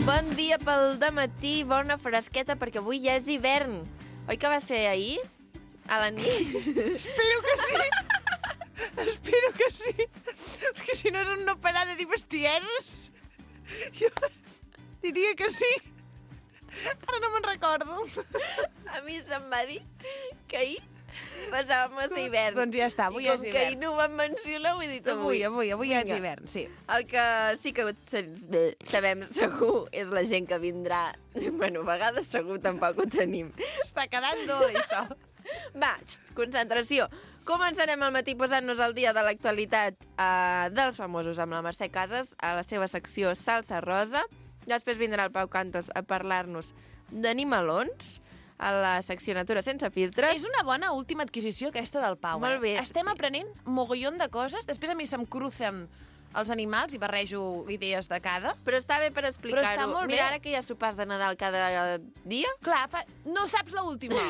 Bon dia pel dematí, bona fresqueta, perquè avui ja és hivern. Oi que va ser ahir? A la nit? Espero que sí. Espero que sí. Perquè si no és un no parar de dir bestieses. Jo diria que sí. Ara no me'n recordo. A mi se'm va dir que ahir passàvem a ser hivern. Doncs ja està, avui I és com que hivern. ahir no ho vam mencionar, ho he dit avui. Avui ja és hivern, sí. El que sí que sabem segur és la gent que vindrà. Bueno, a vegades segur tampoc ho tenim. Està quedant dol, això. Va, concentració. Començarem al matí posant-nos al dia de l'actualitat dels famosos amb la Mercè Casas a la seva secció Salsa Rosa. Després vindrà el Pau Cantos a parlar-nos d'animalons a la secció Natura sense filtres. És una bona última adquisició aquesta del Pau. Molt bé, Estem sí. aprenent mogollon de coses. Després a mi se'm crucen els animals i barrejo idees de cada. Però està bé per Però explicar-ho. està molt bé. Mira, ara que hi ha sopars de Nadal cada dia... Clar, no saps l'última.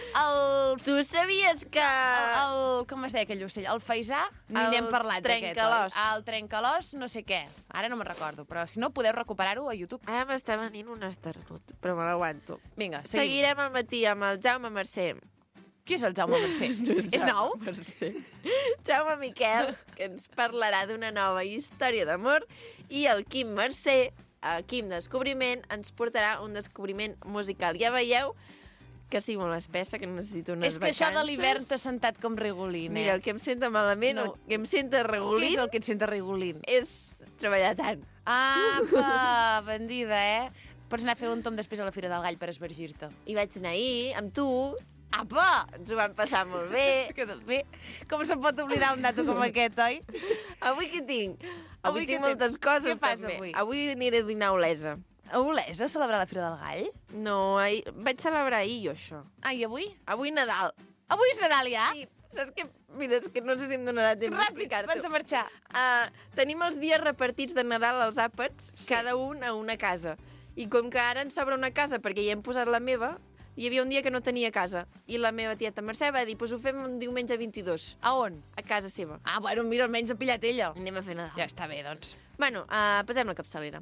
Tu sabies que... Com es deia aquell ocell? El faisà? Ni El n'hem parlat d'aquest, trencalòs. oi? El trencalòs, no sé què. Ara no me'n recordo, però si no podeu recuperar-ho a YouTube. Ara m'està venint un esternut, però me l'aguanto. Vinga, seguim. Seguirem al matí amb el Jaume Mercè. Qui és el Jaume Mercè? És nou? Jaume Miquel, que ens parlarà d'una nova història d'amor, i el Quim Mercè, Quim Descobriment, ens portarà un descobriment musical. Ja veieu que estic molt espessa, que necessito unes És que vacances. això de l'hivern t'ha sentat com rigolín, Mira, el que em senta malament, No. el que em senta Què és regolín, el que et senta rigolín? és treballar tant. Apa, bandida, Pots anar a fer un tom després a la Fira del Gall per esvergir-te. I vaig anar ahir amb tu, Apa! ens ho vam passar molt bé. Que bé. Com se pot oblidar un dato com aquest, oi? Avui què tinc? Avui què tinc moltes tens? coses, Què fas també. avui? Avui aniré a dinar a Olesa. A Olesa, a celebrar la Fira del Gall? No, vaig celebrar ahir, jo, això. Ah, i avui? Avui Nadal. Avui és Nadal, ja? Sí, saps què? Mira, és que no sé si em donarà temps Ràpid, d'explicar-t'ho. abans de marxar. Tenim els dies repartits de Nadal als àpats, Sí. cada un a una casa. I com que ara ens sobra una casa, perquè ja hem posat la meva, hi havia un dia que no tenia casa. I la meva tieta Mercè va dir, pues ho fem un diumenge 22, A on? a casa seva. Ah, bueno, mira, almenys ha pillat ella. Anem a fer Nadal. Ja està bé, doncs. Bueno, posem la capçalera.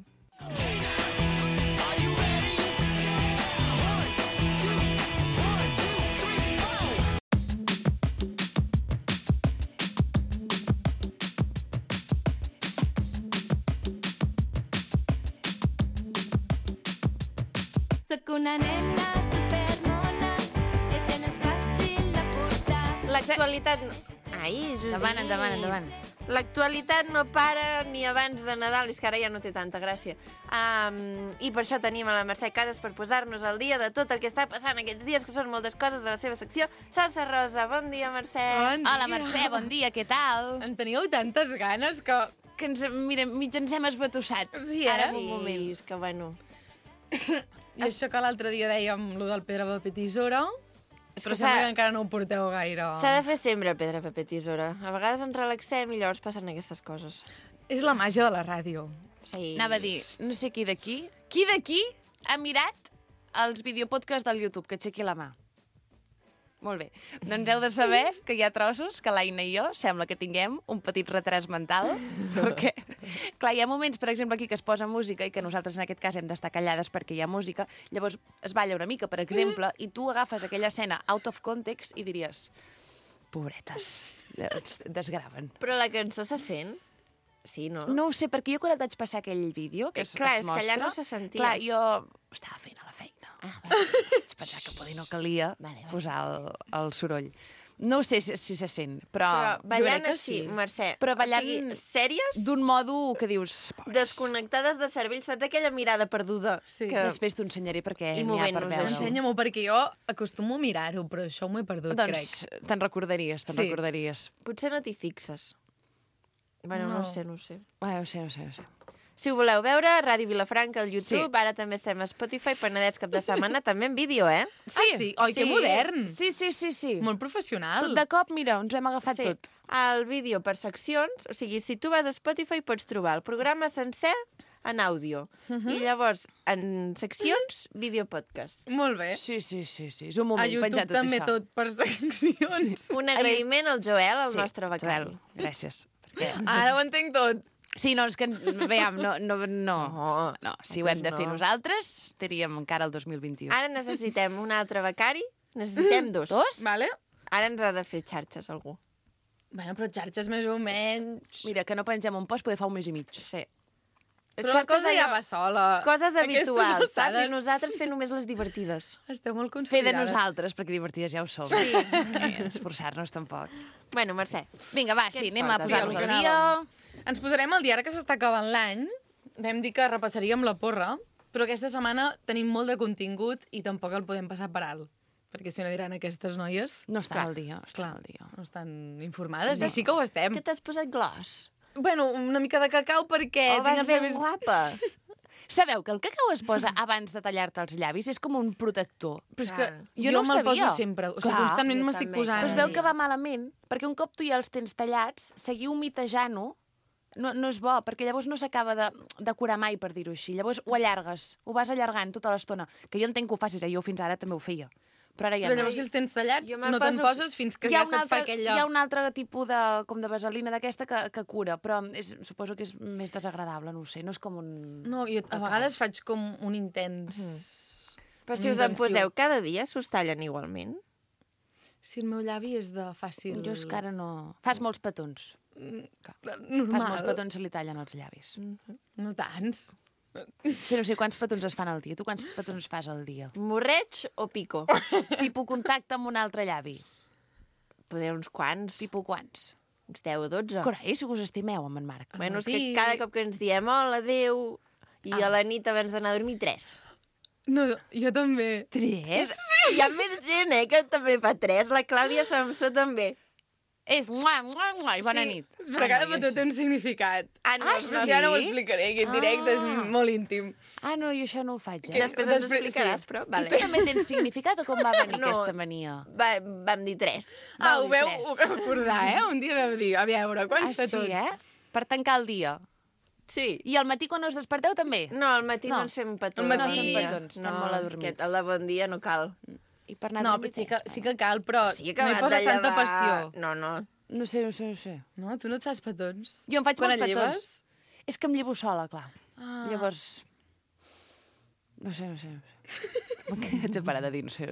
Soc una nena supermona, és gens fàcil de portar. L'actualitat... Ai, Judit. Endavant. L'actualitat no para ni abans de Nadal, és que ara ja no té tanta gràcia. I per això tenim a la Mercè Casas per posar-nos al dia de tot el que està passant aquests dies, que són moltes coses de la seva secció. Salsa Rosa, bon dia, Mercè. Bon dia. Hola, Mercè, bon dia, què tal? En teníeu tantes ganes que... Que ens, mira, mig ens hem esbatussat. Sí, Ara, Sí, un moment. és que bueno... I això que l'altre dia dèiem, lo del pedra, paper, tisora, És però que sembla que encara no ho porteu gaire. S'ha de fer sempre pedra, paper, tisora. A vegades ens relaxem i llavors passen aquestes coses. És la màgia de la ràdio. Sí. Anava a dir, no sé qui d'aquí ha mirat els videopodcasts del YouTube, que aixequi la mà. Molt bé. Doncs heu de saber que hi ha trossos que l'Aina i jo sembla que tinguem un petit retras mental, perquè, clar, hi ha moments, per exemple, aquí que es posa música i que nosaltres en aquest cas hem d'estar callades perquè hi ha música, llavors es balla una mica, per exemple, i tu agafes aquella escena out of context i diries, pobretes, desgraven. Però la cançó se sent? Sí, no? No ho sé, perquè jo quan et vaig passar aquell vídeo que Clar, es és que mostra... allà no se sentia. Clar, jo estava fent a la feina. Vaig pensar que poder no calia Vale. posar el soroll. No ho sé si se sent, però... Però ballant jo crec que així, sí. Mercè, Però ballant o sigui, sèries, d'un modo que dius... pobres. desconnectades de cervell, saps aquella mirada perduda? Sí. Que... Després t'ho ensenyaré perquè I n'hi ha per movent-nos veure. així. Ensenya-m'ho, perquè jo acostumo a mirar-ho, però això m'ho he perdut, Doncs crec. te'n recordaries, Sí. recordaries. Potser no t'hi fixes. Bueno, no No. sé. No sé. Si ho voleu veure, Ràdio Vilafranca al YouTube, Sí. ara també estem a Spotify, Penedès cap de setmana, també en vídeo, eh? Sí? Oi, que Sí. modern! Sí. Molt professional. Tot de cop, mira, ens ho hem agafat tot. El vídeo per seccions, o sigui, si tu vas a Spotify pots trobar el programa sencer en àudio. I llavors, en seccions, videopodcast. Molt bé. Sí. És un moment A YouTube penjar tot també això. tot per seccions. Un agraïment al Joel, el Sí, nostre becari. Joel, gràcies. Perquè... Ara ho entenc tot. Sí, no, és que... Veiem, no. Si ho hem de fer no. nosaltres, estaríem encara al 2021. Ara necessitem un altre becari. Necessitem dos. Dos? Vale? Ara ens ha de fer xarxes, algú. Bueno, però xarxes més o menys... Mira, que no pengem un post, poder fa un mes i mig. Sí. Però la cosa ja va sola. Coses Aquestes habituals, saps? alçades. I nosaltres fem només les divertides. Esteu molt Fer conspirades. de nosaltres, perquè divertides ja ho som. Sí. Esforçar-nos tampoc. Bueno, Mercè, Vinga, va, Què sí, ens anem a portes? posar-nos Sí, al al que dia. Ens posarem al dia, ara que s'està acabant l'any. Vam dir que repassaríem la porra, però aquesta setmana tenim molt de contingut i tampoc el podem passar per alt. Perquè si no diran aquestes noies... No estan Clar, al dia, no estan al dia. no estan informades. I sí que ho estem. què t'has posat glos? Bueno, una mica de cacau perquè... Oh, vas els ben llavis- guapa. Sabeu que el cacau es posa abans de tallar-te els llavis? És com un protector. Però és que Jo no ho me'l sabia. poso sempre. O sigui, Clar, constantment jo m'estic també. posant... Però es veu que va malament, perquè un cop tu ja els tens tallats, seguir humitejant-ho no és bo, perquè llavors no s'acaba de curar mai, per dir-ho així. Llavors ho allargues, ho vas allargant tota l'estona. Que jo entenc que ho facis, jo fins ara també ho feia. Però ara ja Però no. llavors si els tens tallats Jo me'l no te'n poso- poses fins que ja se't fa aquella... Hi ha un altre tipus de vaselina d'aquesta que cura, però suposo que és més desagradable, no ho sé, no és com un... No, jo a vegades faig com un intens... Però si us en poseu cada dia, s'us tallen igualment? Si el meu llavi és de fàcil... Jo és que ara no... Fas molts petons. Normal. Fas molts petons, se li tallen els llavis. No tants. Sí, no sé quants petons es fan al dia. Tu quants petons fas al dia? Morreig o pico? Tipus contacte amb un altre llavi. Poder uns quants, Tipus quants? uns 10 o 12. Carai, si us estimeu amb en Marc. Bueno, és que matí. cada cop que ens diem hola, adéu, i a la nit abans d'anar a dormir, 3. No, jo també. 3? Hi ha més gent, que també fa 3. La Clàudia Samsó també. És mua, mua, mua, i bona Sí. nit. Però cada petó té un significat. No, sí? Ja no ho explicaré, aquest directe és molt íntim. Ah, no, jo això no ho faig, Després ens ho explicaràs, sí. però... Tu Vale. també tens significat o com va venir No. aquesta mania? Vam dir 3. Ah, ho dir veu tres. recordar, Un dia vau dir, a veure, quants petons? Per tancar el dia. Sí. I al matí quan us desperteu també? No, al matí no, No. ens fem petons. Al matí al no dia. fem petons, estem molt adormits. El de bon dia no cal. I per anar a No, dormir però tens, sí que cal, però Sí, no hi poses tanta passió. No, no. No sé. No, tu no et fas petons? Jo em faig Quan molts et petons. lleves? És que em llevo sola, clar. Ah. Llavors... No sé. Haig de parar de dir, no sé.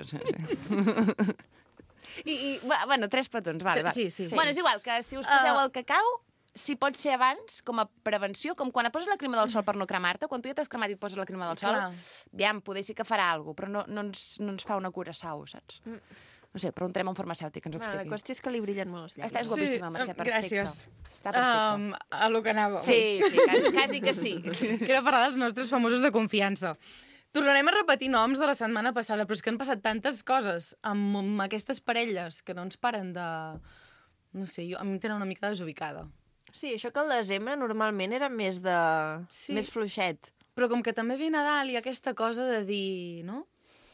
Bueno, 3 petons, vale. Sí, sí. Bueno, és igual, que si us poseu el cacau, si pot ser abans, com a prevenció, com quan et poses la crema del sol per no cremar-te, quan tu ja t'has cremat i et poses la crema del sol, Clar. aviam, poder sí que farà alguna cosa, però no ens fa una curaçau, saps? No sé, preguntem a un farmàceutic que ens ho Bueno, la expliqui. qüestió és que li brillen molt els llavis. Estàs guapíssima, Mercè, perfecte. gràcies. Està perfecte. A lo que anava. Sí, quasi que sí. Que era parlar dels nostres famosos de confiança. Tornarem a repetir noms de la setmana passada, però és que han passat tantes coses amb aquestes parelles que no ens paren de... No sé, a mi em tenen una mica desubicada. Sí, això que al desembre normalment era més Sí. més fluixet. Però com que també ve Nadal i aquesta cosa de dir, no?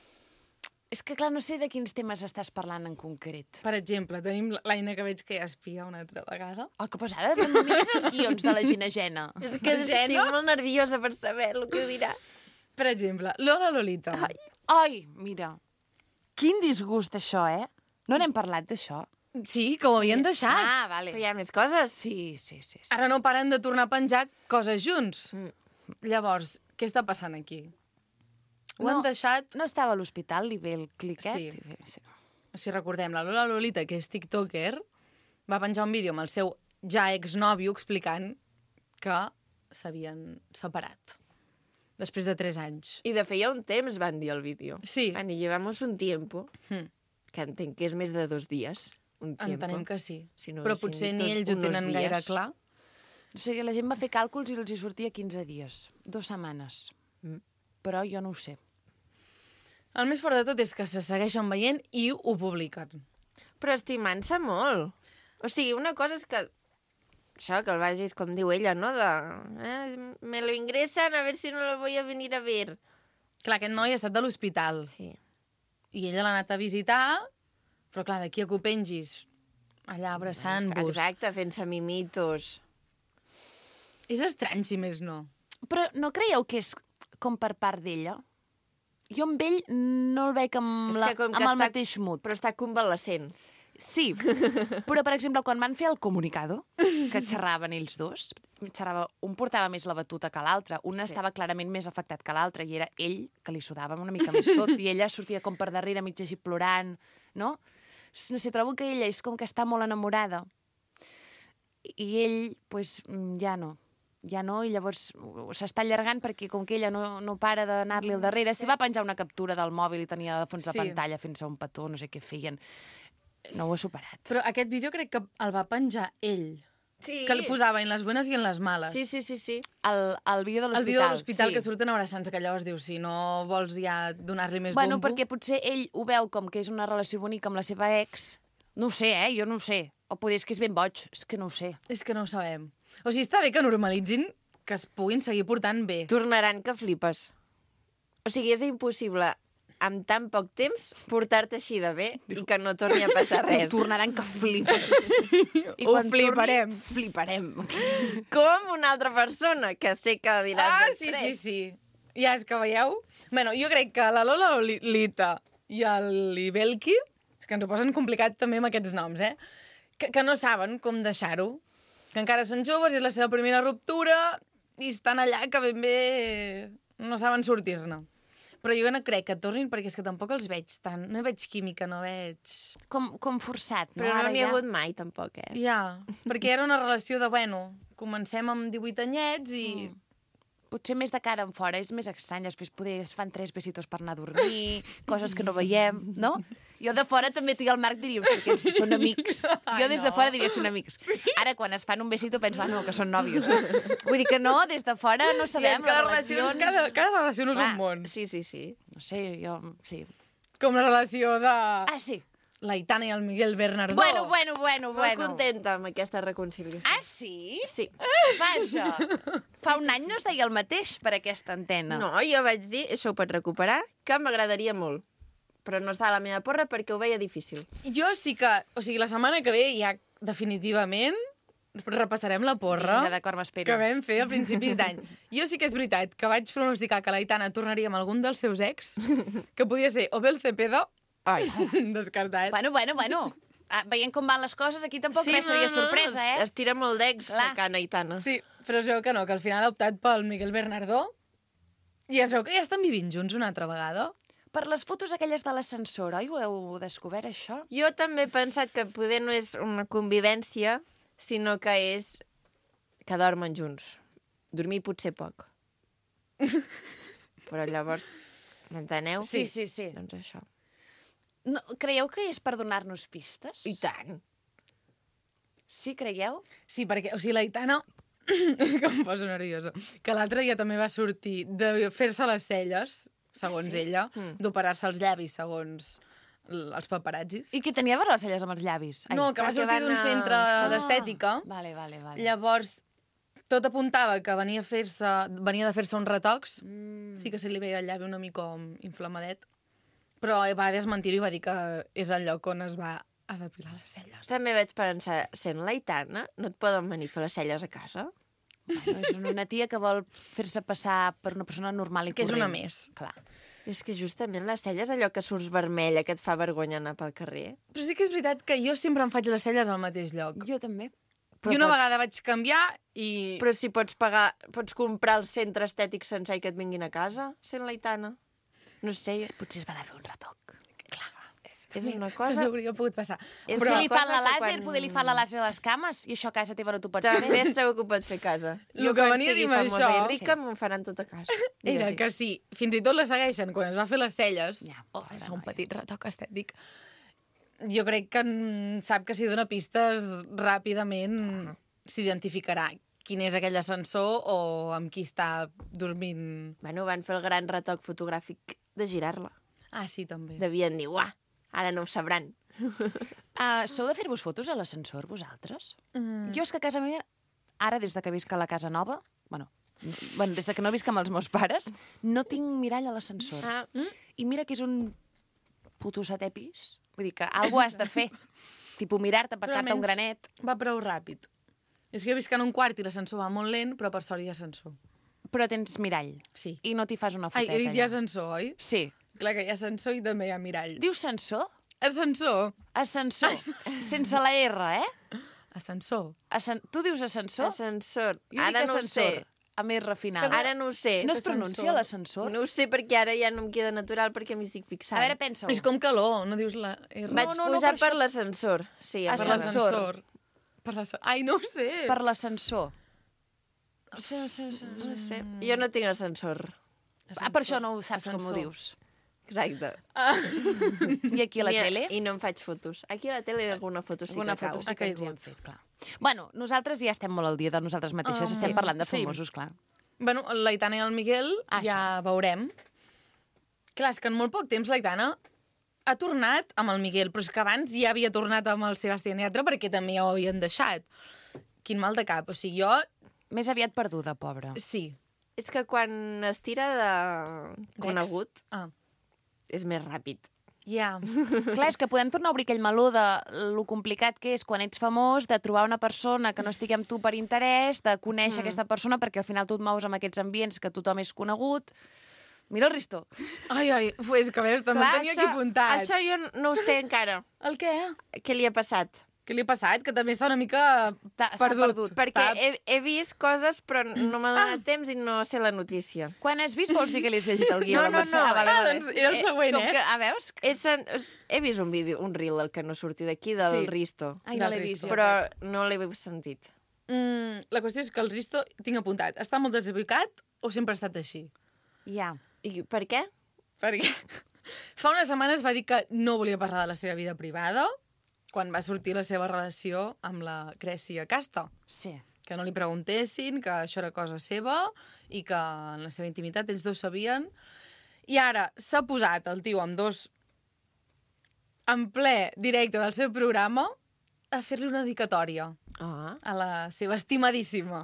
És que, clar, no sé de quins temes estàs parlant en concret. Per exemple, tenim l'Aina que veig que ja espia una altra vegada. Oh, que pesada, no em mires els guions de la Gina Gena. És que estic molt nerviosa per saber el que dirà. Per exemple, Lola Lolita. Ai, mira, quin disgust això, No n'hem parlat d'això? Sí, que ho havien deixat. Ah, vale. Però hi ha més coses. Sí. Ara no paren de tornar a penjar coses junts. Llavors, què està passant aquí? Ho han deixat... No estava a l'hospital, li ve el cliquet? Sí. Si recordem, la Lola Lolita, que és tiktoker, va penjar un vídeo amb el seu ja exnòvio explicant que s'havien separat. Després de 3 anys. I de feia un temps van dir el vídeo. Sí. Van dir, llevamos un tiempo, Hm. que entenc que és més de 2 dies. Un tiempo. Entenem que sí. Si no Però haguessin potser dit ni tots ells ho unos tenen días. gaire clar. O sigui, la gent va fer càlculs i els hi sortia 15 dies. 2 setmanes. Però jo no ho sé. El més fort de tot és que se segueixen veient i ho publiquen. Però estimant-se molt. O sigui, una cosa és que... Això, que el vagis, com diu ella, no? Me lo ingresan, a ver si no lo voy a venir a ver. Clar, aquest noi ha estat de l'hospital. Sí. I ella l'ha anat a visitar, però clar, d'aquí a que ho pengis allà abraçant-vos. Exacte, fent-se mimitos. És estrany, si més no. Però no creieu que és com per part d'ella? Jo amb ell no el veig amb, És que com que amb el està- mateix mood. Però està convalescent. Sí, però, per exemple, quan van fer el comunicado, que xerraven ells dos, un portava més la batuta que l'altre, un estava clarament més afectat que l'altre, i era ell que li sudava una mica més tot, i ella sortia com per darrere, mig així plorant, no? No sé, trobo que ella és com que està molt enamorada, i ell, doncs, ja no, i llavors s'està allargant perquè com que ella no para d'anar-li al darrere, s'hi va penjar una captura del mòbil i tenia de fons de pantalla fent-se un petó, no sé què feien. No ho he superat. Però aquest vídeo crec que el va penjar ell. Sí. Que li posava en les bones i en les males. Sí. El vídeo de l'hospital. El vídeo de l'hospital que surten abraçant, que llavors dius, si no vols ja donar-li més bombo... Perquè potser ell ho veu com que és una relació bonica amb la seva ex. No ho sé, jo no ho sé. O potser és que és ben boig, és que no ho sé. És que no ho sabem. O sigui, està bé que normalitzin que es puguin seguir portant bé. Tornaran que flipes. O sigui, és impossible amb tan poc temps portar-te així de bé i que no torni a passar res. Tornaran que flipes. I quan fliparem. Fliparem. Com una altra persona, que sé que diràs després. Sí. Ja és que veieu? Bueno, jo crec que la Lola Lolita i l'Ibelki, és que ens ho posen complicat també amb aquests noms, que no saben com deixar-ho, que encara són joves, és la seva primera ruptura i estan allà que ben bé no saben sortir-ne. Però jo no crec que tornin perquè és que tampoc els veig tant. No hi veig química, no veig... Com forçat, no? Però no n'hi ha hagut mai, tampoc, Ja, perquè era una relació de, comencem amb 18 anyets i... Potser més de cara en fora, és més estrany. Després poder es fan 3 besitos per anar a dormir, coses que no veiem, no? Jo de fora també tu i el Marc diríem que són amics. Jo des de fora diria són amics. Ara, quan es fan un besito, penso, no, que són nòvios. Vull dir que no, des de fora no sabem. I és que les relacions... Cada relació no és un món. Sí. No sé, jo... Sí. Com la relació de... Sí. l'Aitana i el Miguel Bernardó. Bueno. Molt contenta amb aquesta reconciliació. Ah, sí? Sí. Vaja. Fa un any no es deia el mateix per aquesta antena. No, jo vaig dir, això ho pots recuperar, que m'agradaria molt. Però no estava a la meva porra perquè ho veia difícil. Jo sí que... O sigui, la setmana que ve ja definitivament repassarem la porra Vinga, d'acord, m'espero. que vam fer a principis d'any. Jo sí que és veritat que vaig pronosticar que l'Aitana tornaria amb algun dels seus ex, que podia ser o bé el Cepeda, descartat. Bueno. Veient com van les coses, aquí tampoc res seria sorpresa, eh? Es tira molt d'ex, Clar. la Cana Aitana. Sí, però es veu que no, que al final ha optat pel Miguel Bernardó i es veu que ja estan vivint junts una altra vegada. Per les fotos aquelles de l'ascensor, oi? Ho heu descobert, això? Jo també he pensat que poder no és una convivència, sinó que és que dormen junts. Dormir potser poc. Però llavors, m'enteneu? Sí. Doncs això. No, creieu que és per donar-nos pistes? I tant. Sí, creieu? Sí, perquè, o sigui, l'Aitana... és que em poso nerviosa. Que l'altre dia també va sortir de fer-se les celles, segons ella, d'operar-se els llavis, segons els paparazzis. I qui tenia a veure les celles amb els llavis? Ai. No, que va perquè sortir van d'un a- centre d'estètica. Vale. Llavors, tot apuntava que venia de fer-se uns retocs. Sí que se li veia el llavi una mica inflamadet. Però va desmentir-ho i va dir que és el lloc on es va a depilar les celles. També vaig pensar, sent l'Aitana, no et poden venir a fer les celles a casa? Bueno, és una tia que vol fer-se passar per una persona normal i Que és corrent. una més. Clar. És que justament les celles, allò que surts vermella, que et fa vergonya anar pel carrer. Però sí que és veritat que jo sempre em faig les celles al mateix lloc. Jo també. Però I una pot- vegada vaig canviar i... Però si pots pagar, pots comprar el centre estètic sencer i que et vinguin a casa, sent l'Aitana. No sé, Potser es van a fer un retoc. és una També cosa... hauria pogut passar. És Potser una li fan cosa la que làser, quan- poder li fan la làser a les cames, i això a casa teva no t'ho pots També fer. segur que ho pots fer a casa. Lo Jo que quan venia a sigui dir amb famosa això- i rica m'ho faran tot a casa. Era que sí, fins i tot la segueixen quan es va fer les celles, Ja, o pobra fer un noia. petit retoc estètic. Jo crec que sap que si dona pistes ràpidament s'identificarà quin és aquell ascensor o amb qui està dormint. Bueno, van fer el gran retoc fotogràfic de girar-la. Ah, sí, també. Devien dir, uah, ara no ho sabran. Sou de fer-vos fotos a l'ascensor, vosaltres? Jo és que a casa meva, ara des de que visc a la casa nova, bueno, des de que no visc amb els meus pares, no tinc mirall a l'ascensor. Ah, I mira que és un puto setè pis. Vull dir que alguna has de fer. Tipo mirar-te, apartar-te un granet. Va prou ràpid. És que jo visc en un quart i l'ascensor va molt lent, però per sort hi ha ascensor. Però tens mirall. Sí. I no t'hi fas una Ai, foteta. he dit hi ha allà. ascensor, oi? Sí. Clar que hi ha ascensor i també hi ha mirall. Dius sensor? Ascensor. Ascensor. Sense la R, eh? Ascensor. Tu dius ascensor? Ascensor. Jo Ara dic no ho sé. ascensor. A més refinada. Ara no ho sé. No es pronuncia l'ascensor? No ho sé perquè ara ja no em queda natural perquè m'hi estic fixant. A veure, pensa-ho. És com calor, no dius la R. Vaig no, posar per per això- l'ascensor. Sí, a Per Ascensor. l'ascensor. Per l'ascensor. Ai, no ho sé. Per l'ascensor. No sé. Jo no tinc ascensor. Per això no ho saps com ho Ascensor. dius. Exacte. I aquí a la tele? I no em faig fotos. Aquí a la tele alguna foto sí Alguna que cau. foto sí Ha que ens hi hem caigut. fet, clar. Bueno, nosaltres ja estem molt al dia de nosaltres mateixes. Estem parlant de sí. famosos, clar. Bueno, l'Aitana i el Miguel ja veurem. Clar, és que en molt poc temps l'Aitana ha tornat amb el Miguel, però és que abans ja havia tornat amb el Sebastián Yatra perquè també ja ho havien deixat. Quin mal de cap. O sigui, jo... Més aviat perduda, pobra. Sí. És que quan es tira de conegut Ah, és més ràpid. ja. Clar, és que podem tornar a obrir aquell meló de lo complicat que és quan ets famós, de trobar una persona que no estigui amb tu per interès, de conèixer aquesta persona, perquè al final tu et mous amb aquests ambients que tothom és conegut. Mira el Risto. Ai, pues que veus, també ho tenia aquí apuntat. Això jo no ho sé encara. El què? Què li ha passat? Què li ha passat? Que també està una mica Està perdut. Perquè Està- he vist coses, però no m'ha donat temps i no sé la notícia. Quan has vist, vols dir que li has llegit el guió? No, a la no, Mercè? no. Vale, Ah, vale. doncs era el següent, Com eh? que, veus? He vist un vídeo, un reel, el que no surti d'aquí, del Sí. Risto. Ai, no Del l'he vist. Risto. jo, Però aquest. no l'he sentit. La qüestió és que el Risto, tinc apuntat, està molt desubicat o sempre ha estat així? Ja. I per què? Perquè fa unes setmanes va dir que no volia parlar de la seva vida privada quan va sortir la seva relació amb la Grècia Casta. Sí. Que no li preguntessin, que això era cosa seva i que en la seva intimitat ells dos sabien. I ara s'ha posat el tio amb dos en ple directe del seu programa a fer-li una dedicatòria Ah. a la seva estimadíssima.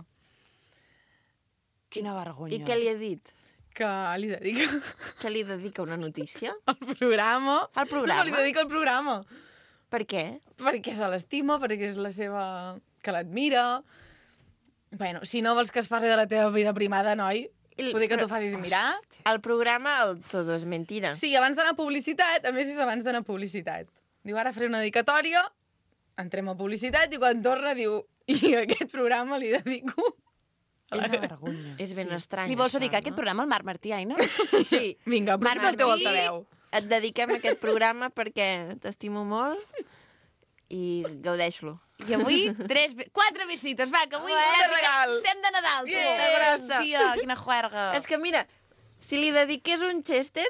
Quina vergonya. I què li ha dit? Que li dedica Que li dedica una notícia? al programa. Al programa? No, li dedica al programa. Per què? Perquè se l'estima, perquè és la seva... que l'admira. Bueno, si no vols que es parli de la teva vida privada, noi, poder que t'ho facis mirar. El programa, el Todo és mentira. Sí, abans d'anar a publicitat, a més és abans d'anar a publicitat. Diu, ara faré una dedicatòria, entrem a publicitat, i quan torna diu, i aquest programa li dedico... És una vergonya. És ben estrany, Li vols això, dedicar aquest no? programa al Marc Martí, Aina? Sí. Vinga, aprofitar el teu Martí. altaveu. Et dediquem a aquest programa perquè t'estimo molt i gaudeix-lo. I avui 4 visites, va, que avui Ué, quasi regal. estem de Nadal, tu. Yeah. Que grossa. Tia, quina juerga. És que mira, si li dediqués un Chester,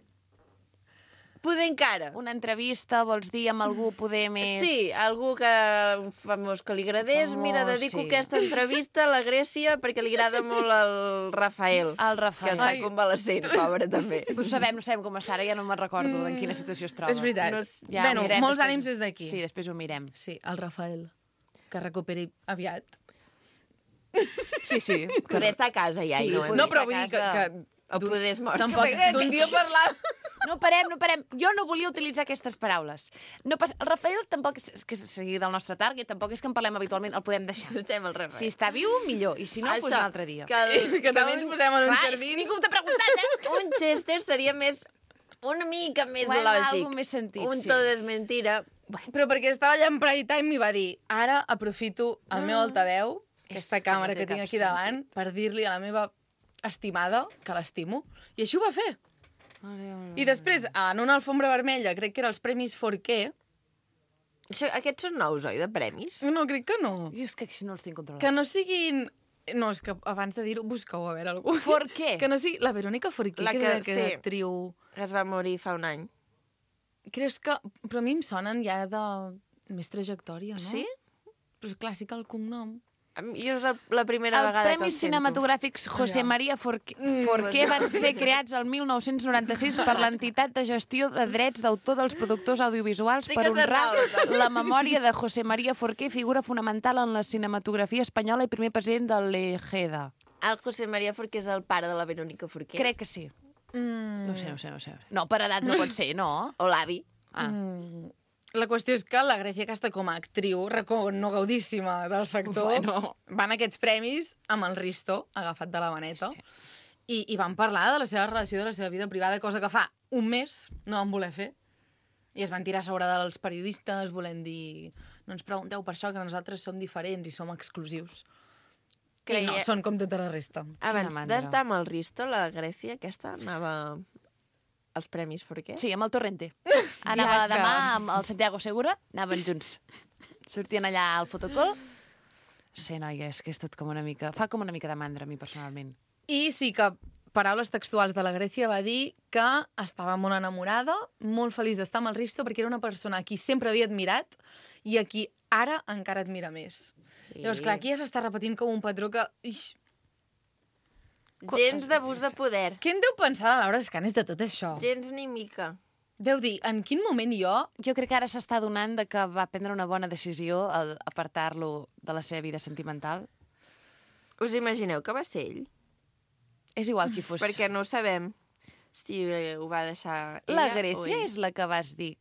poder encara. Una entrevista, vols dir, amb algú poder més... Sí, algú que famós que li agradés. Famós, Mira, dedico sí. aquesta entrevista a la Grècia perquè li agrada molt el Rafael. El Que Rafael. està convalescent, pobre, també. Ho sabem, no sabem com està ara, ja no me'n recordo en quina situació es troba. És veritat. No Ja, bueno, ho mirem molts després. ànims des d'aquí. Sí, després ho mirem. Sí, el Rafael, que recuperi aviat. Sí, sí. Poder estar a casa ja. Sí, i no, poder No, estar però a vull dir que... casa. O poder és mort. Tampoc d'un dia parlar... No parem, no parem. Jo no volia utilitzar aquestes paraules. No pas... El Rafael tampoc és que sigui del nostre target, tampoc és que en parlem habitualment, el podem deixar. Deixem el Rafael. Si està viu, millor. I si no, doncs un altre dia. Que, És que també ens posem en un Clar, és que termini. ningú t'ha preguntat, eh? Un Chester seria més... Una mica més Bueno, lògic. algo més sentit, un sí. Todo és mentira. Però perquè estava allà en Prime Time i va dir ara aprofito el meu altaveu, aquesta És càmera que no té que tinc cap aquí davant, per dir-li a la meva estimada que l'estimo. I així ho va fer. I després, en una alfombra vermella, crec que era els Premis Forqué. Aquests són nous, oi, de premis? No, crec que no. Jo és que aquí no els tinc controlats. Que no siguin... No, és que abans de dir-ho, busqueu a veure algú. Per què? Que no sigui... La Verònica Forqué, La que que- era aquella sí. actriu... Es va morir fa un any. Creus que... Però a mi em sonen ja de més trajectòria, no? Sí? Però és clàssic el cognom. Jo és la primera Els vegada que Premis el sento. Cinematogràfics José Allà. María Forqué van ser creats el 1996 per l'entitat de gestió de drets d'autor dels productors audiovisuals Sí per que honrar s'enraona. la memòria de José María Forqué, figura fonamental en la cinematografia espanyola i primer president de l'EGEDA. El José María Forqué és el pare de la Verònica Forqué. Crec que sí. Mm. No sé. No, per edat no pot ser, no? O l'avi. Ah. La qüestió és que la Grècia Casta, com a actriu reconegadíssima del sector, Bueno. van a aquests premis amb el Risto agafat de la maneta Sí. i van parlar de la seva relació, de la seva vida privada, cosa que fa un mes no van voler fer. I es van tirar a sobre dels periodistes volent dir no ens pregunteu per això, que nosaltres som diferents i som exclusius. I no, són com tota la resta. Abans mandra. d'estar amb el Risto, la Grècia aquesta anava als Premis Forqué. Sí, amb el Torrente. Anava Ja, és que- demà amb el Santiago Segura, anaven junts. Sortien allà al fotocol. Sí, noia, és que és tot com una mica... Fa com una mica de mandra, a mi, personalment. I sí que, paraules textuals de la Grècia, va dir que estava molt enamorada, molt feliç d'estar amb el Risto, perquè era una persona a qui sempre havia admirat i a qui ara encara admira més. Sí. Llavors, clar, aquí ja s'està repetint com un patró que... Ix, Gens d'abús de poder. què en deu pensar la Laura Escanes de tot això? Gens ni mica. Deu dir, en quin moment jo... Jo crec que ara s'està donant de que va prendre una bona decisió al apartar-lo de la seva vida sentimental. Us imagineu que va ser ell? És igual qui fos. Perquè no sabem si ho va deixar ella La o Grècia ell. és la que vas dir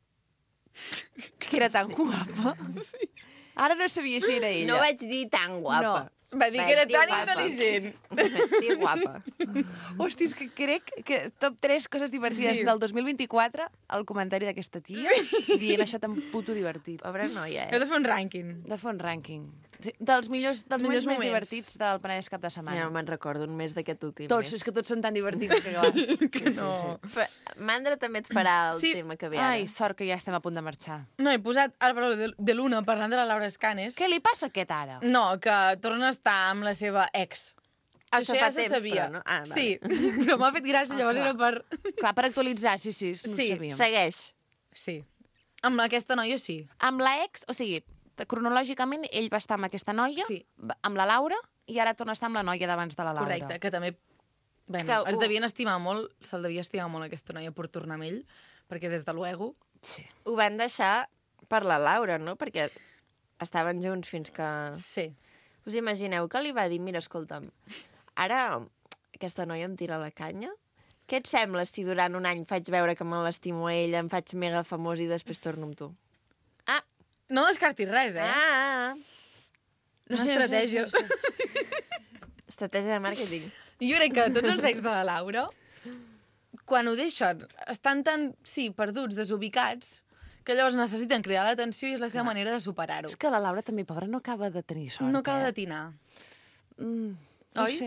que era tan guapa. Sí. Ara no sabia si era ella. No vaig dir tan guapa. Va dir Vaig que era dir tan guapa. intel·ligent. Vaig dir guapa. Hosti, és que crec que top 3 coses divertides Sí. del 2024, el comentari d'aquesta tia, dient això tan puto divertit. Pobra noia, Heu de fer un rànquing. De fer un rànquing. Sí, dels moments Millors més moments. divertits del Penedès cap de setmana. Ja me'n recordo un mes d'aquest últim Tots, mes. és que tots són tan divertits que clar. Que no. Però Mandra també et farà el Sí. tema que ve ara. Ai, sort que ja estem a punt de marxar. No, he posat Álvaro de Luna parlant de la Laura Escanes. Què li passa a aquest ara? No, que torna a estar amb la seva ex. Això fa ja se temps, sabia. però, no? Ah, vale. Sí, però m'ha fet gràcia, llavors clar. era per... Clar, per actualitzar, sí, no Sí, ho sabíem. Segueix. Sí. Amb aquesta noia sí. Amb la ex, o sigui, cronològicament, ell va estar amb aquesta noia, Sí. amb la Laura, i ara torna a estar amb la noia d'abans de la Laura. Correcte, que també... Bueno, Que es ho- devien estimar molt, se'l devia estimar molt aquesta noia per tornar amb ell, perquè des de l'ego... Sí. Ho van deixar per la Laura, no? Perquè estaven junts fins que... Sí. Us imagineu que li va dir, mira, escolta'm, ara aquesta noia em tira la canya? Què et sembla si durant un any faig veure que me l'estimo a ella, em faig mega famós i després torno amb tu? No descartis res, eh? No Una estratègia. Estratègia de màrqueting. Jo crec que tots els ex de la Laura, quan ho deixen, estan tan, sí, perduts, desubicats, que llavors necessiten cridar l'atenció i és la seva manera de superar-ho. És que la Laura també, pobra, no acaba de tenir sort. No acaba de tinar. No Oi? sé.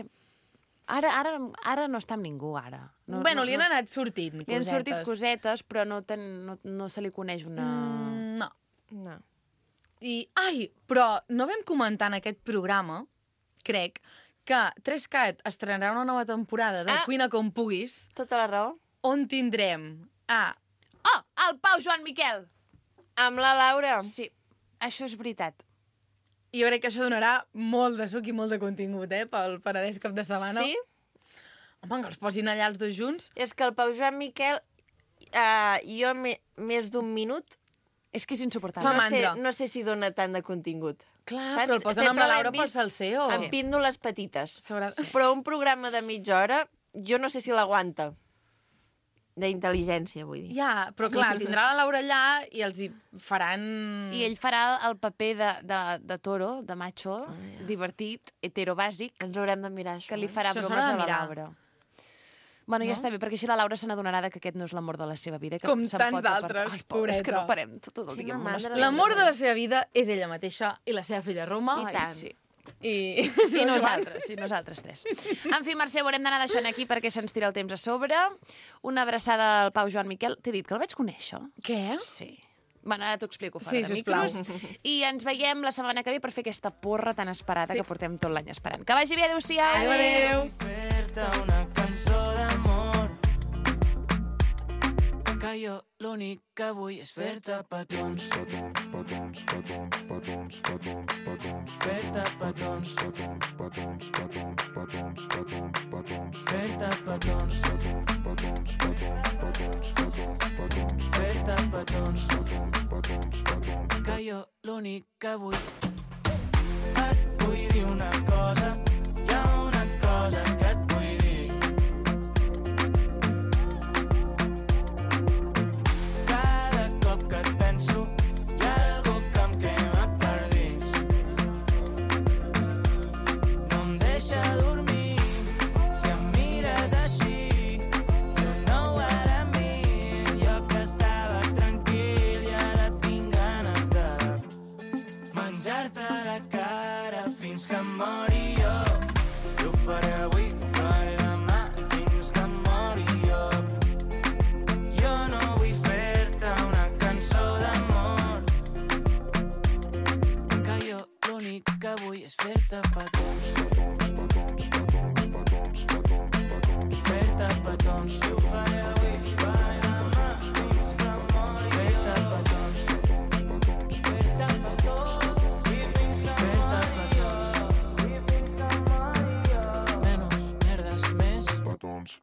Ara no està amb ningú, ara. No, Bueno, li han anat sortint Li han sortit cosetes, però no se li coneix una... No. No. I, ai, però no vam comentar en aquest programa, crec, que 3CAT estrenarà una nova temporada de Cuina com puguis, Tota la raó. on tindrem a... Oh, el Pau Joan Miquel! Amb la Laura. Sí, això és veritat. Jo crec que això donarà molt de suc i molt de contingut, pel Penedès cap de setmana. Sí? Home, que els posin allà els dos junts. És que el Pau Joan Miquel, jo més d'un minut, És que és insuportable. Fa no mandra. sé si dona tant de contingut. Clar, Saps? però el posen amb Sempre la Laura l'hem per vist salseo. amb píndoles petites. Sobre... Però un programa de mitja hora, jo no sé si l'aguanta. D'intel·ligència, vull dir. Ja, però clar, tindrà la Laura allà i els hi faran... I ell farà el paper de toro, de macho, divertit, heterobàsic, Ens haurem de mirar això. que li farà Això s'haurà bromes de a la mirar. Laura. Bueno, ja No? està bé, perquè així la Laura se n'adonarà que aquest no és l'amor de la seva vida. Que Com se'n tants pot apartar. d'altres, Ai, pobra, és que no pobreta. parem tot el dia Quina amb mandra. unes L'amor de la seva vida és ella mateixa i la seva filla Roma. I tant. Sí. I I nosaltres tres. En fi, Mercè, ho haurem d'anar deixant aquí perquè se'ns tira el temps a sobre. Una abraçada al Pau Joan Miquel. T'he dit que el vaig conèixer? Què? Sí. Bueno, ara t'ho explico fora Sí, de sisplau. micros. I ens veiem la setmana que ve per fer aquesta porra tan esperada Sí. que portem tot l'any esperant. Que vagi bé, adéu-siau! Adéu. Fer-te una cançó d'amor que jo l'únic que vull és fer-te petons. Fer-te petons. Fer-te petons. Fer-te petons. Que jo l'únic que vull. Et vull dir una cosa, hi ha una cosa que et vull dir. Cada cop que et penso, hi ha algú que em crema per dins. No em deixa dormir, si em mires així. You know what I mean, jo que estava tranquil. mirar-te a la cara fins que em mori jo. I ho faré avui, ho faré demà, fins que em mori jo. Jo no vull fer-te una cançó d'amor, que jo l'únic que vull és fer-te petons. Fer-te petons. I ho faré avui, ho faré demà, fins que em mori jo. Fer-te petons. Fer-te petons. I fins que em mori jo. I fins que em mori jo. Menys merdes, més petons.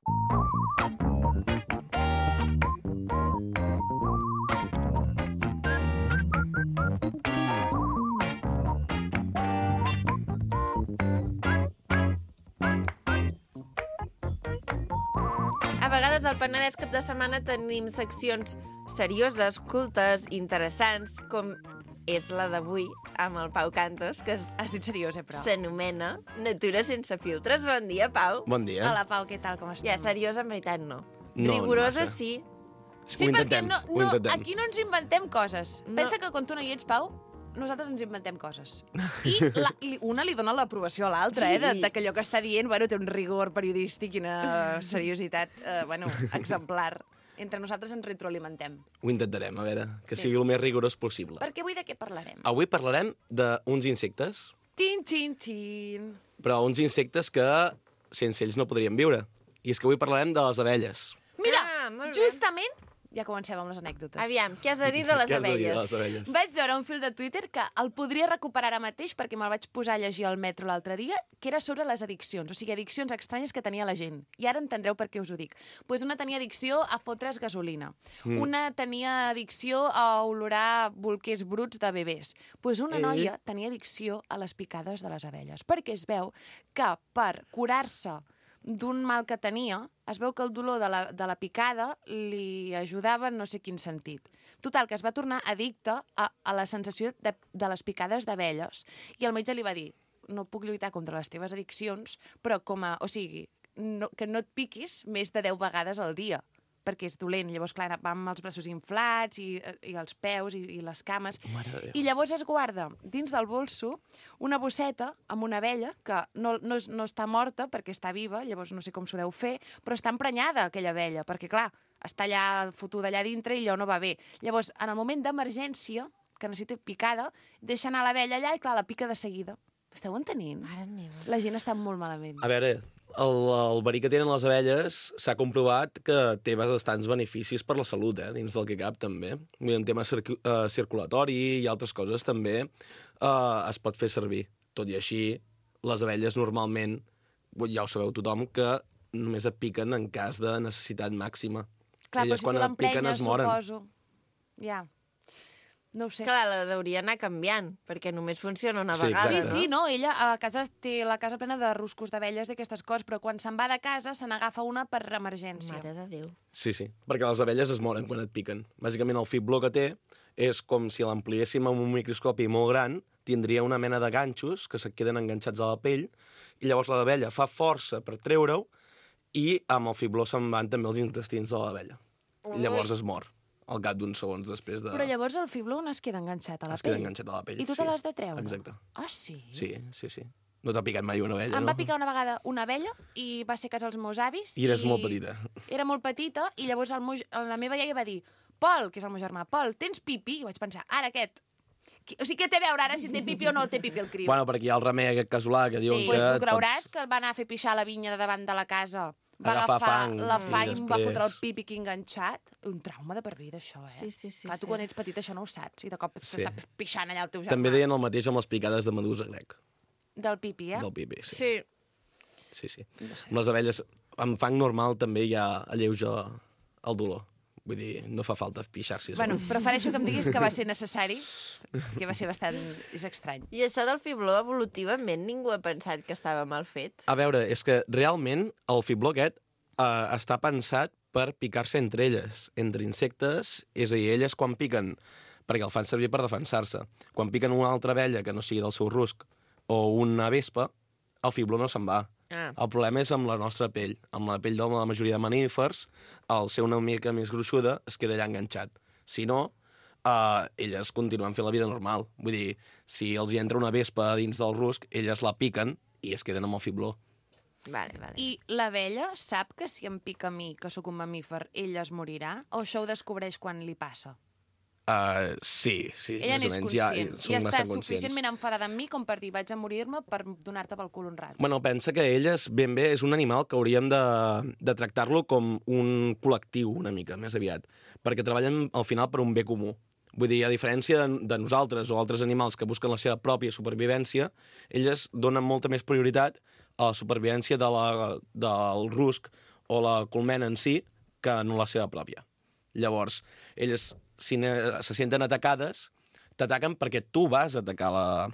A vegades al Penedès cap de setmana tenim seccions serioses, cultes, interessants, com és la d'avui amb el Pau Cantos, que Has dit seriós, però. s'anomena Natura sense filtres. Bon dia, Pau. Bon dia. Hola, Pau, què tal, com estem? Ja, seriosa en veritat no. No, Rigorosa massa. sí. Sí, Ho perquè intentem, no, ho intentem. aquí no ens inventem coses. No. Pensa que quan tu no hi ets, Pau, nosaltres ens inventem coses. I una li dona l'aprovació a l'altra, Sí. de que allò que està dient, bueno, té un rigor periodístic i una seriositat, exemplar. Entre nosaltres ens retroalimentem. Ho intentarem, a veure, que sigui el més rigorós possible. Perquè avui de què parlarem? Avui parlarem d'uns insectes, Tin, tin, tin. però uns insectes que sense ells no podríem viure. I és que avui parlarem de les abelles. Mira, molt bé. justament, ja comencem amb les anècdotes. Aviam, què has de dir de les Què has de dir de abelles? les abelles? Vaig veure un fil de Twitter que el podria recuperar ara mateix perquè me'l vaig posar a llegir al metro l'altre dia, que era sobre les addiccions, o sigui, addiccions estranyes que tenia la gent. I ara entendreu per què us ho dic. Pues una tenia addicció a fotre's gasolina. Una tenia addicció a olorar bolquers bruts de bebès. Pues una noia tenia addicció a les picades de les abelles, perquè es veu que per curar-se d'un mal que tenia, es veu que el dolor de la picada li ajudava en no sé quin sentit. Total, que es va tornar addicte a la sensació de les picades d'abelles. I el metge li va dir, no puc lluitar contra les teves addiccions, però o sigui, que no et piquis més de 10 vegades al dia, perquè és dolent. Llavors, clar, va amb els braços inflats i els peus i les cames. Mare de Déu. I llavors es guarda dins del bolso una bosseta amb una abella que no està morta perquè està viva, llavors no sé com s'ho deu fer, però està emprenyada aquella abella, perquè clar, està allà fotuda allà dintre i allò no va bé. Llavors, en el moment d'emergència, que necessita picada, deixa anar l'abella allà i clar, la pica de seguida. Esteu entenent? Mare meva. La gent està molt malament. A veure, el verí que tenen les abelles s'ha comprovat que té bastants beneficis per la salut, dins del que cap, també. Vull dir, en tema circulatori i altres coses també es pot fer servir. Tot i així, les abelles normalment, ja ho sabeu tothom, que només et piquen en cas de necessitat màxima. Clar, però Elles si tu quan et piquen l'emprenyes, es moren. suposo. Ja. No ho sé. Clar, la deuria anar canviant, perquè només funciona una Sí, vegada. Sí, exacte. sí, no, ella a casa té la casa plena de ruscos d'abelles d'aquestes coses, però quan se'n va de casa se n'agafa una per emergència. Mare de Déu. Sí, perquè les abelles es moren quan et piquen. Bàsicament el fibló que té és com si l'ampliéssim amb un microscopi molt gran, tindria una mena de ganxos que se queden enganxats a la pell, i llavors l'abella fa força per treure-ho, i amb el fibló se'n van també els intestins de l'abella. I llavors es mor, al cap d'uns segons després de... Però llavors el fibló on es queda enganxat a la Es pell? queda enganxat a la pell, I tu sí. te l'has de treure? Exacte. Ah, sí? Sí. No t'ha picat mai una abella, Em no? va picar una vegada una abella i va ser a casa els meus avis. I eres molt petita. Era molt petita i llavors la meva iaia va dir Pol, que és el meu germà, Pol, tens pipi? I vaig pensar, ara aquest. O sigui, què té a veure ara si té pipi o no té pipi el criu? Bueno, perquè hi ha el remei aquest casolà que diuen Pues que... tu creuràs que va anar a fer pixar a la vinya de davant de la casa, va Agafar agafar fang la i fang i em va després- fotre el pipi aquí enganxat. Un trauma de per vida, això, eh? Sí. Clar, tu quan ets petit això no ho saps i de cop Sí. s'està pixant allà el teu germà. També deien el mateix amb les picades de medusa grec. Del pipi, eh? Del pipi, sí. Sí. No sé. Amb les abelles, amb fang normal també ja alleuja el dolor. Vull dir, no fa falta pixar-s'hi. Bueno, prefereixo que em diguis que va ser necessari, que va ser bastant... És estrany. I això del fibló, evolutivament, ningú ha pensat que estava mal fet. A veure, és que realment el fibló aquest està pensat per picar-se entre elles, entre insectes, és a dir, elles quan piquen, perquè el fan servir per defensar-se, quan piquen una altra abella que no sigui del seu rusc o una vespa, el fibló no se'n va. Ah. El problema és amb la nostra pell. Amb la pell de la majoria de mamífers, al ser una mica més gruixuda, es queda allà enganxat. Si no, elles continuen fent la vida normal. Vull dir, si els hi entra una vespa dins del rusc, elles la piquen i es queden amb el fibló. Vale, vale. I l'abella sap que si em pica a mi, que sóc un mamífer, ella es morirà? O això ho descobreix quan li passa? Sí, Ella més n'és o menys ja conscient. són I està bastant conscients. suficientment enfadada amb mi com per dir vaig a morir-me per donar-te pel cul un rato. Bueno, pensa que elles, ben bé, és un animal que hauríem de tractar-lo com un col·lectiu, una mica, més aviat, perquè treballen al final per un bé comú. Vull dir, a diferència de nosaltres o altres animals que busquen la seva pròpia supervivència, elles donen molta més prioritat a la supervivència del rusc o la colmena en si que no la seva pròpia. Llavors, elles, si se senten atacades, t'ataquen perquè tu vas a atacar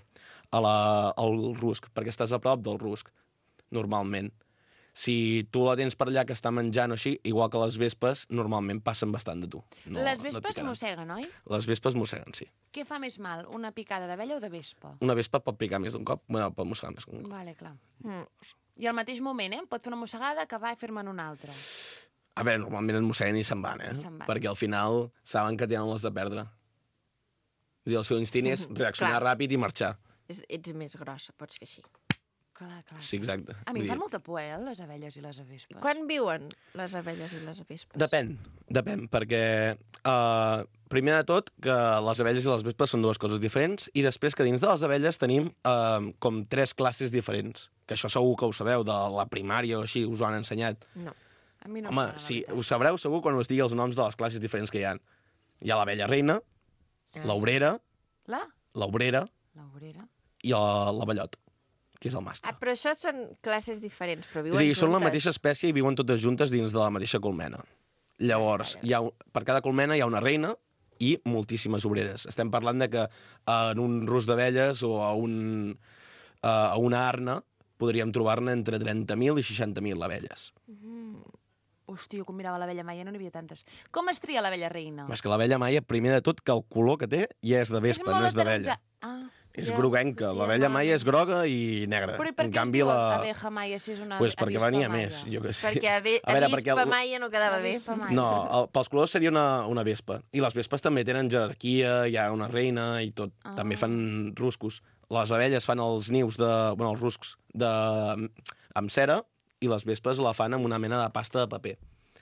el rusc, perquè estàs a prop del rusc, normalment. Si tu la tens per allà que està menjant o així, igual que les vespes, normalment passen bastant de tu. Les no et vespes picaran. mosseguen, oi? Les vespes mosseguen, sí. Què fa més mal, una picada d'abella o de vespa? Una vespa pot picar més d'un cop, bueno, pot mossegar més d'un cop. Vale, clar. Mm. I al mateix moment, em pot fer una mossegada que va i fer-me'n una altra. A veure, normalment et mosseguen i se'n van, I se'n van. Perquè al final saben que tenen les de perdre. Vull dir, el seu instint és reaccionar Clar. ràpid i marxar. Ets més grossa, pots fer així. Clar, clar. Sí, exacte. A mi Vull em fan dir, molta por, les abelles i les vespes. Quan viuen les abelles i les vespes? Depèn, perquè primer de tot que les abelles i les vespes són dues coses diferents i després que dins de les abelles tenim com 3 classes diferents, que això segur que ho sabeu, de la primària o així, us ho han ensenyat. No. A mi no Home, em sona, la sí, veritat. ho sabreu segur quan us digui els noms de les classes diferents que hi ha. Hi ha l'abella reina, l'obrera, L'obrera? i la bellot, que és el mascle. Ah, però això són classes diferents, però viuen És a dir, són la juntes. mateixa espècie i viuen totes juntes dins de la mateixa colmena. Llavors, per cada colmena hi ha una reina i moltíssimes obreres. Estem parlant de que en un rus d'abelles o a una arna podríem trobar-ne entre 30.000 i 60.000 abelles. Hòstia, quan mirava l'abella maia no n'hi havia tantes. Com es tria l'abella reina? És que l'abella maia, primer de tot, que el color que té ja és de vespa, no és d'abella. Ah, És Ja, groguenca. ja, L'abella ja. maia és groga i negra. però i per En què canvi, es diu la... abeja maia si és una Pues perquè avispa venia maia? més, jo què sé. Perquè A veure, perquè avispa el- maia no quedava bé. Avispa maia. No, pels colors seria una vespa. I les vespes també tenen jerarquia, hi ha una reina i tot. Ah. També fan ruscos. Les abelles fan els nius els ruscs amb cera i les vespes la fan amb una mena de pasta de paper.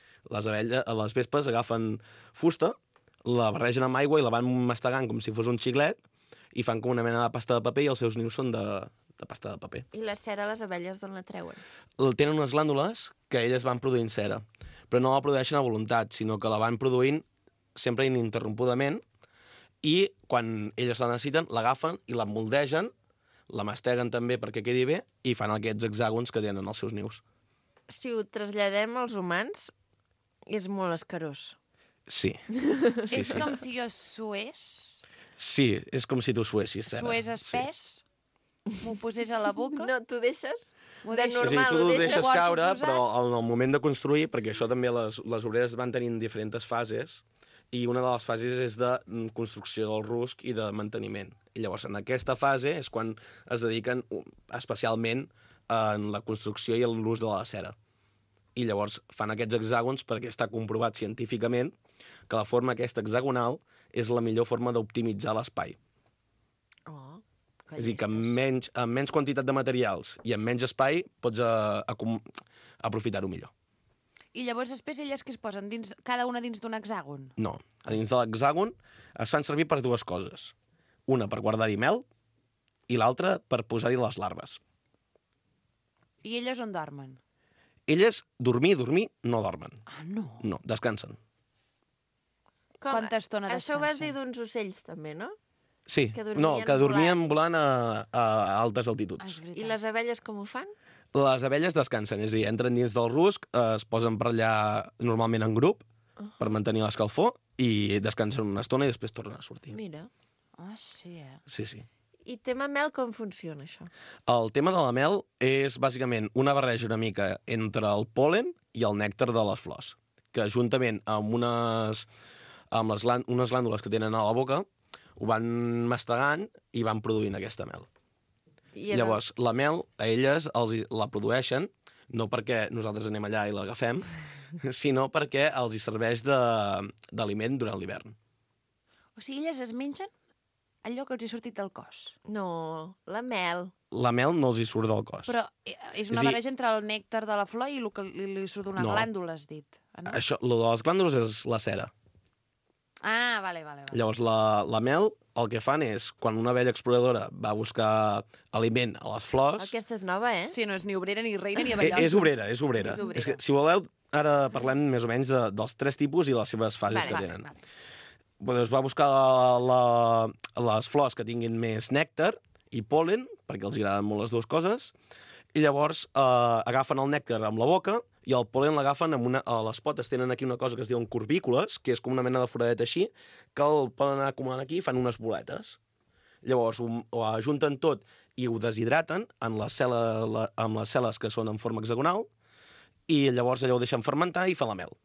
Les vespes agafen fusta, la barregen amb aigua i la van mastegant com si fos un xiclet i fan com una mena de pasta de paper i els seus nius són de pasta de paper. I la cera, les abelles d'on la treuen? Tenen unes glàndules que elles van produint cera, però no la produeixen a voluntat, sinó que la van produint sempre ininterrompudament i quan elles la necessiten l'agafen i la moldegen, la masteguen també perquè quedi bé i fan aquests hexàgons que tenen els seus nius. Si ho traslladem als humans, és molt escarós. Sí. Sí, És sí. com si jo sués, Sí, és com si tu suessis cera. sués espès, m'ho posés a la boca. No, tu deixes? M'ho de deixo. Sí. És a dir, normal, tu ho ho deixes deixes guardo caure, posat. però en el moment de construir, perquè això també les obreres van tenint diferents fases, i una de les fases és de construcció del rusc i de manteniment. I llavors, en aquesta fase és quan es dediquen especialment en la construcció i l'ús de la cera. I llavors fan aquests hexàgons perquè està comprovat científicament que la forma aquesta hexagonal és la millor forma d'optimitzar l'espai. Oh, És a dir, que amb menys quantitat de materials i amb menys espai pots aprofitar-ho millor. I llavors després elles que es posen dins, cada una dins d'un hexàgon. No. A dins de l'hexàgon es fan servir per dues coses. Una per guardar-hi mel i l'altra per posar-hi les larves. I elles on dormen? Elles, dormir, no dormen. Ah, no. No, descansen. Quanta estona Això ho vas descansen? dir d'uns ocells, també, no? Sí, Que que dormien volant a altes Ah, altituds. és veritat. I les abelles com ho fan? Les abelles descansen, és a dir, entren dins del rusc, es posen per allà normalment en grup per mantenir l'escalfor i descansen una estona i després tornen a sortir. Mira. Ah, sí, Sí, sí. I tema mel, com funciona això? El tema de la mel és bàsicament una barreja una mica entre el pol·len i el nèctar de les flors, que juntament amb unes glàndules que tenen a la boca ho van mastegant i van produint aquesta mel. I Llavors, la mel, a elles la produeixen, no perquè nosaltres anem allà i l'agafem, sinó perquè els hi serveix d'aliment durant l'hivern. O sigui, elles es mengen allò que els hi ha sortit del cos. No, la mel. La mel no els hi surt del cos. Però és una És a dir- barreja entre el nèctar de la flor i el que li surt d'una No. glàndula, has dit. Ah, no? Això, lo de les glàndules és la cera. Ah, vale. Llavors, la mel, el que fan és, quan una abella exploradora va a buscar aliment a les flors... Aquesta és nova, eh? Sí, no és ni obrera, ni reina, ni abellota. És obrera, és obrera. És obrera. És que, si voleu, ara parlem més o menys dels 3 tipus i les seves fases que tenen. Doncs va buscar les flors que tinguin més nèctar i pol·len, perquè els agraden molt les dues coses, i llavors agafen el nèctar amb la boca i el pol·len l'agafen a les potes. Tenen aquí una cosa que es diuen corbícules, que és com una mena de foradet així, que el poden anar acumulant aquí i fan unes boletes. Llavors ho ajunten tot i ho deshidraten amb les cel·les que són en forma hexagonal i llavors allò ho deixen fermentar i fan la mel.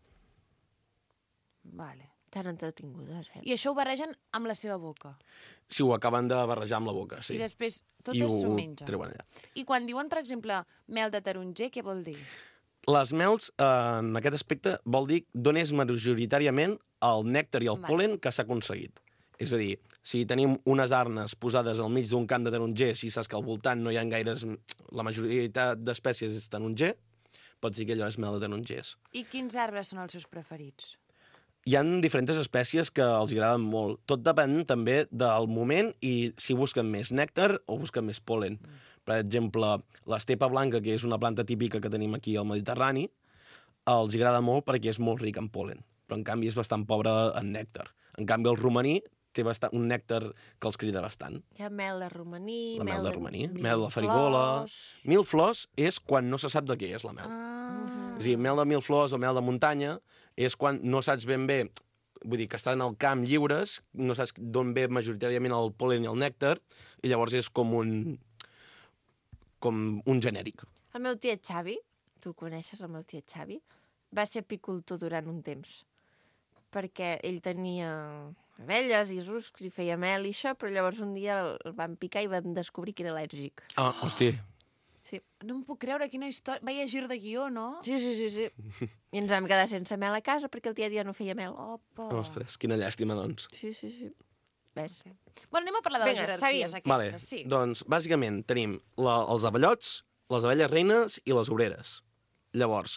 Vale. Tan entretingudes, eh? I això ho barregen amb la seva boca. Si ho acaben de barrejar amb la boca, sí. I després tot I s'ho ho menja. treuen allà. I quan diuen, per exemple, mel de taronger, què vol dir? Les mels, en aquest aspecte, vol dir d'on és majoritàriament el nèctar i el Vale. pol·len que s'ha aconseguit. És a dir, si tenim unes arnes posades al mig d'un camp de tarongers i saps que al voltant no hi ha gaires... La majoria d'espècies és taronger, pots dir que allò és mel de tarongers. I quins arbres són els seus preferits? Hi ha diferents espècies que els agraden molt. Tot depèn també del moment i si busquen més nèctar o busquen més pol·len. Per exemple, l'estepa blanca, que és una planta típica que tenim aquí al Mediterrani, els agrada molt perquè és molt ric en pol·len, però en canvi és bastant pobre en nèctar. En canvi, el romaní té un nèctar que els crida bastant. Hi ha mel de romaní, La mel de romaní, mil mel de farigola... flors. Mil flors és quan no se sap de què és la mel. És a dir, mel de mil flors o mel de muntanya és quan no saps ben bé, vull dir, que estan al camp lliures, no saps d'on ve majoritàriament el pol·len i el nèctar, i llavors és com un genèric. El meu tiet Xavi, tu el coneixes, el meu tiet Xavi, va ser apicultor durant un temps, perquè ell tenia abelles i ruscs i feia mel i això, però llavors un dia el van picar i van descobrir que era al·lèrgic. Ah, hosti. Sí. No em puc creure quina història... Vaya gir de guió, no? Sí. I ens vam quedar sense mel a casa perquè el tiet ja no feia mel. Opa. Ostres, quina llàstima, doncs. Sí. Ves. Bueno, anem a parlar de les Vinga, jerarquies seguim. aquestes. Vale, Sí. doncs, bàsicament, tenim els abellots, les abelles reines i les obreres. Llavors,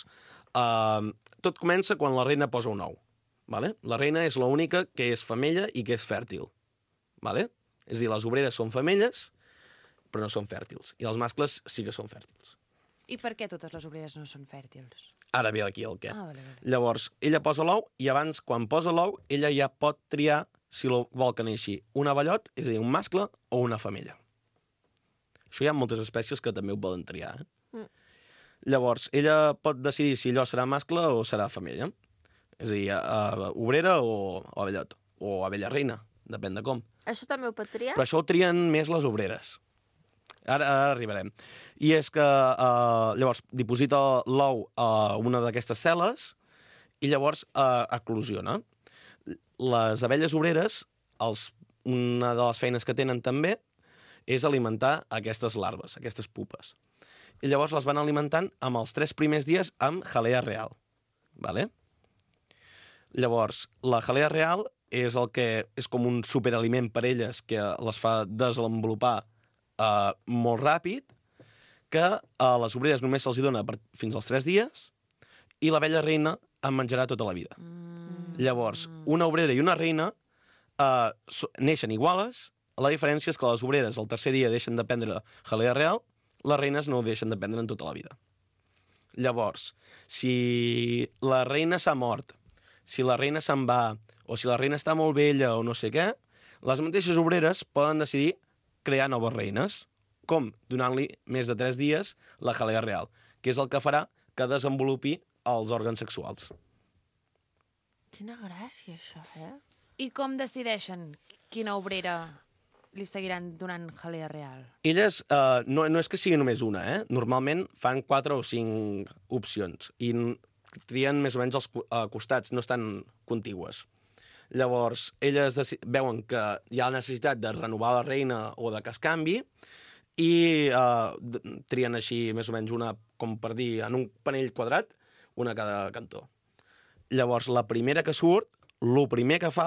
tot comença quan la reina posa un ou. Vale? La reina és l'única que és femella i que és fèrtil. Vale? És a dir, les obreres són femelles, però no són fèrtils. I els mascles sí que són fèrtils. I per què totes les obreres no són fèrtils? Ara ve aquí el què. Vale. Llavors, ella posa l'ou i abans, quan posa l'ou, ella ja pot triar si vol que neixi un abellot, és a dir, un mascle o una femella. Això hi ha moltes espècies que també ho poden triar. Llavors, ella pot decidir si allò serà mascle o serà femella. És a dir, obrera o abellot. O abella reina, depèn de com. Això també ho pot triar? Però això ho trien més les obreres. Ara arribarem. I és que llavors diposita l'ou a una d'aquestes cel·les i llavors eclosiona. Les abelles obreres, una de les feines que tenen també, és alimentar aquestes larves, aquestes pupes. I llavors les van alimentant amb els 3 primers dies amb jalea real. Vale? Llavors, la jalea real és el que és com un superaliment per elles que les fa desenvolupar molt ràpid, que a les obreres només se'ls dona fins als 3 dies i l'abella reina en menjarà tota la vida. Llavors, una obrera i una reina neixen iguales, la diferència és que les obreres el tercer dia deixen de prendre jalea real, les reines no ho deixen de prendre en tota la vida. Llavors, si la reina s'ha mort, si la reina se'n va, o si la reina està molt vella o no sé què, les mateixes obreres poden decidir crear noves reines, com donant-li més de 3 dies la jalea real, que és el que farà que desenvolupi els òrgans sexuals. Quina gràcia, això, eh? I com decideixen quina obrera li seguiran donant jalea real? Elles no és que sigui només una, eh? Normalment fan 4 o 5 opcions i trien més o menys els costats, no estan contigües. Llavors, elles veuen que hi ha necessitat de renovar la reina o de que es canvi i trien així més o menys una, com per dir, en un panell quadrat, una a cada cantó. Llavors, la primera que surt, el primer que fa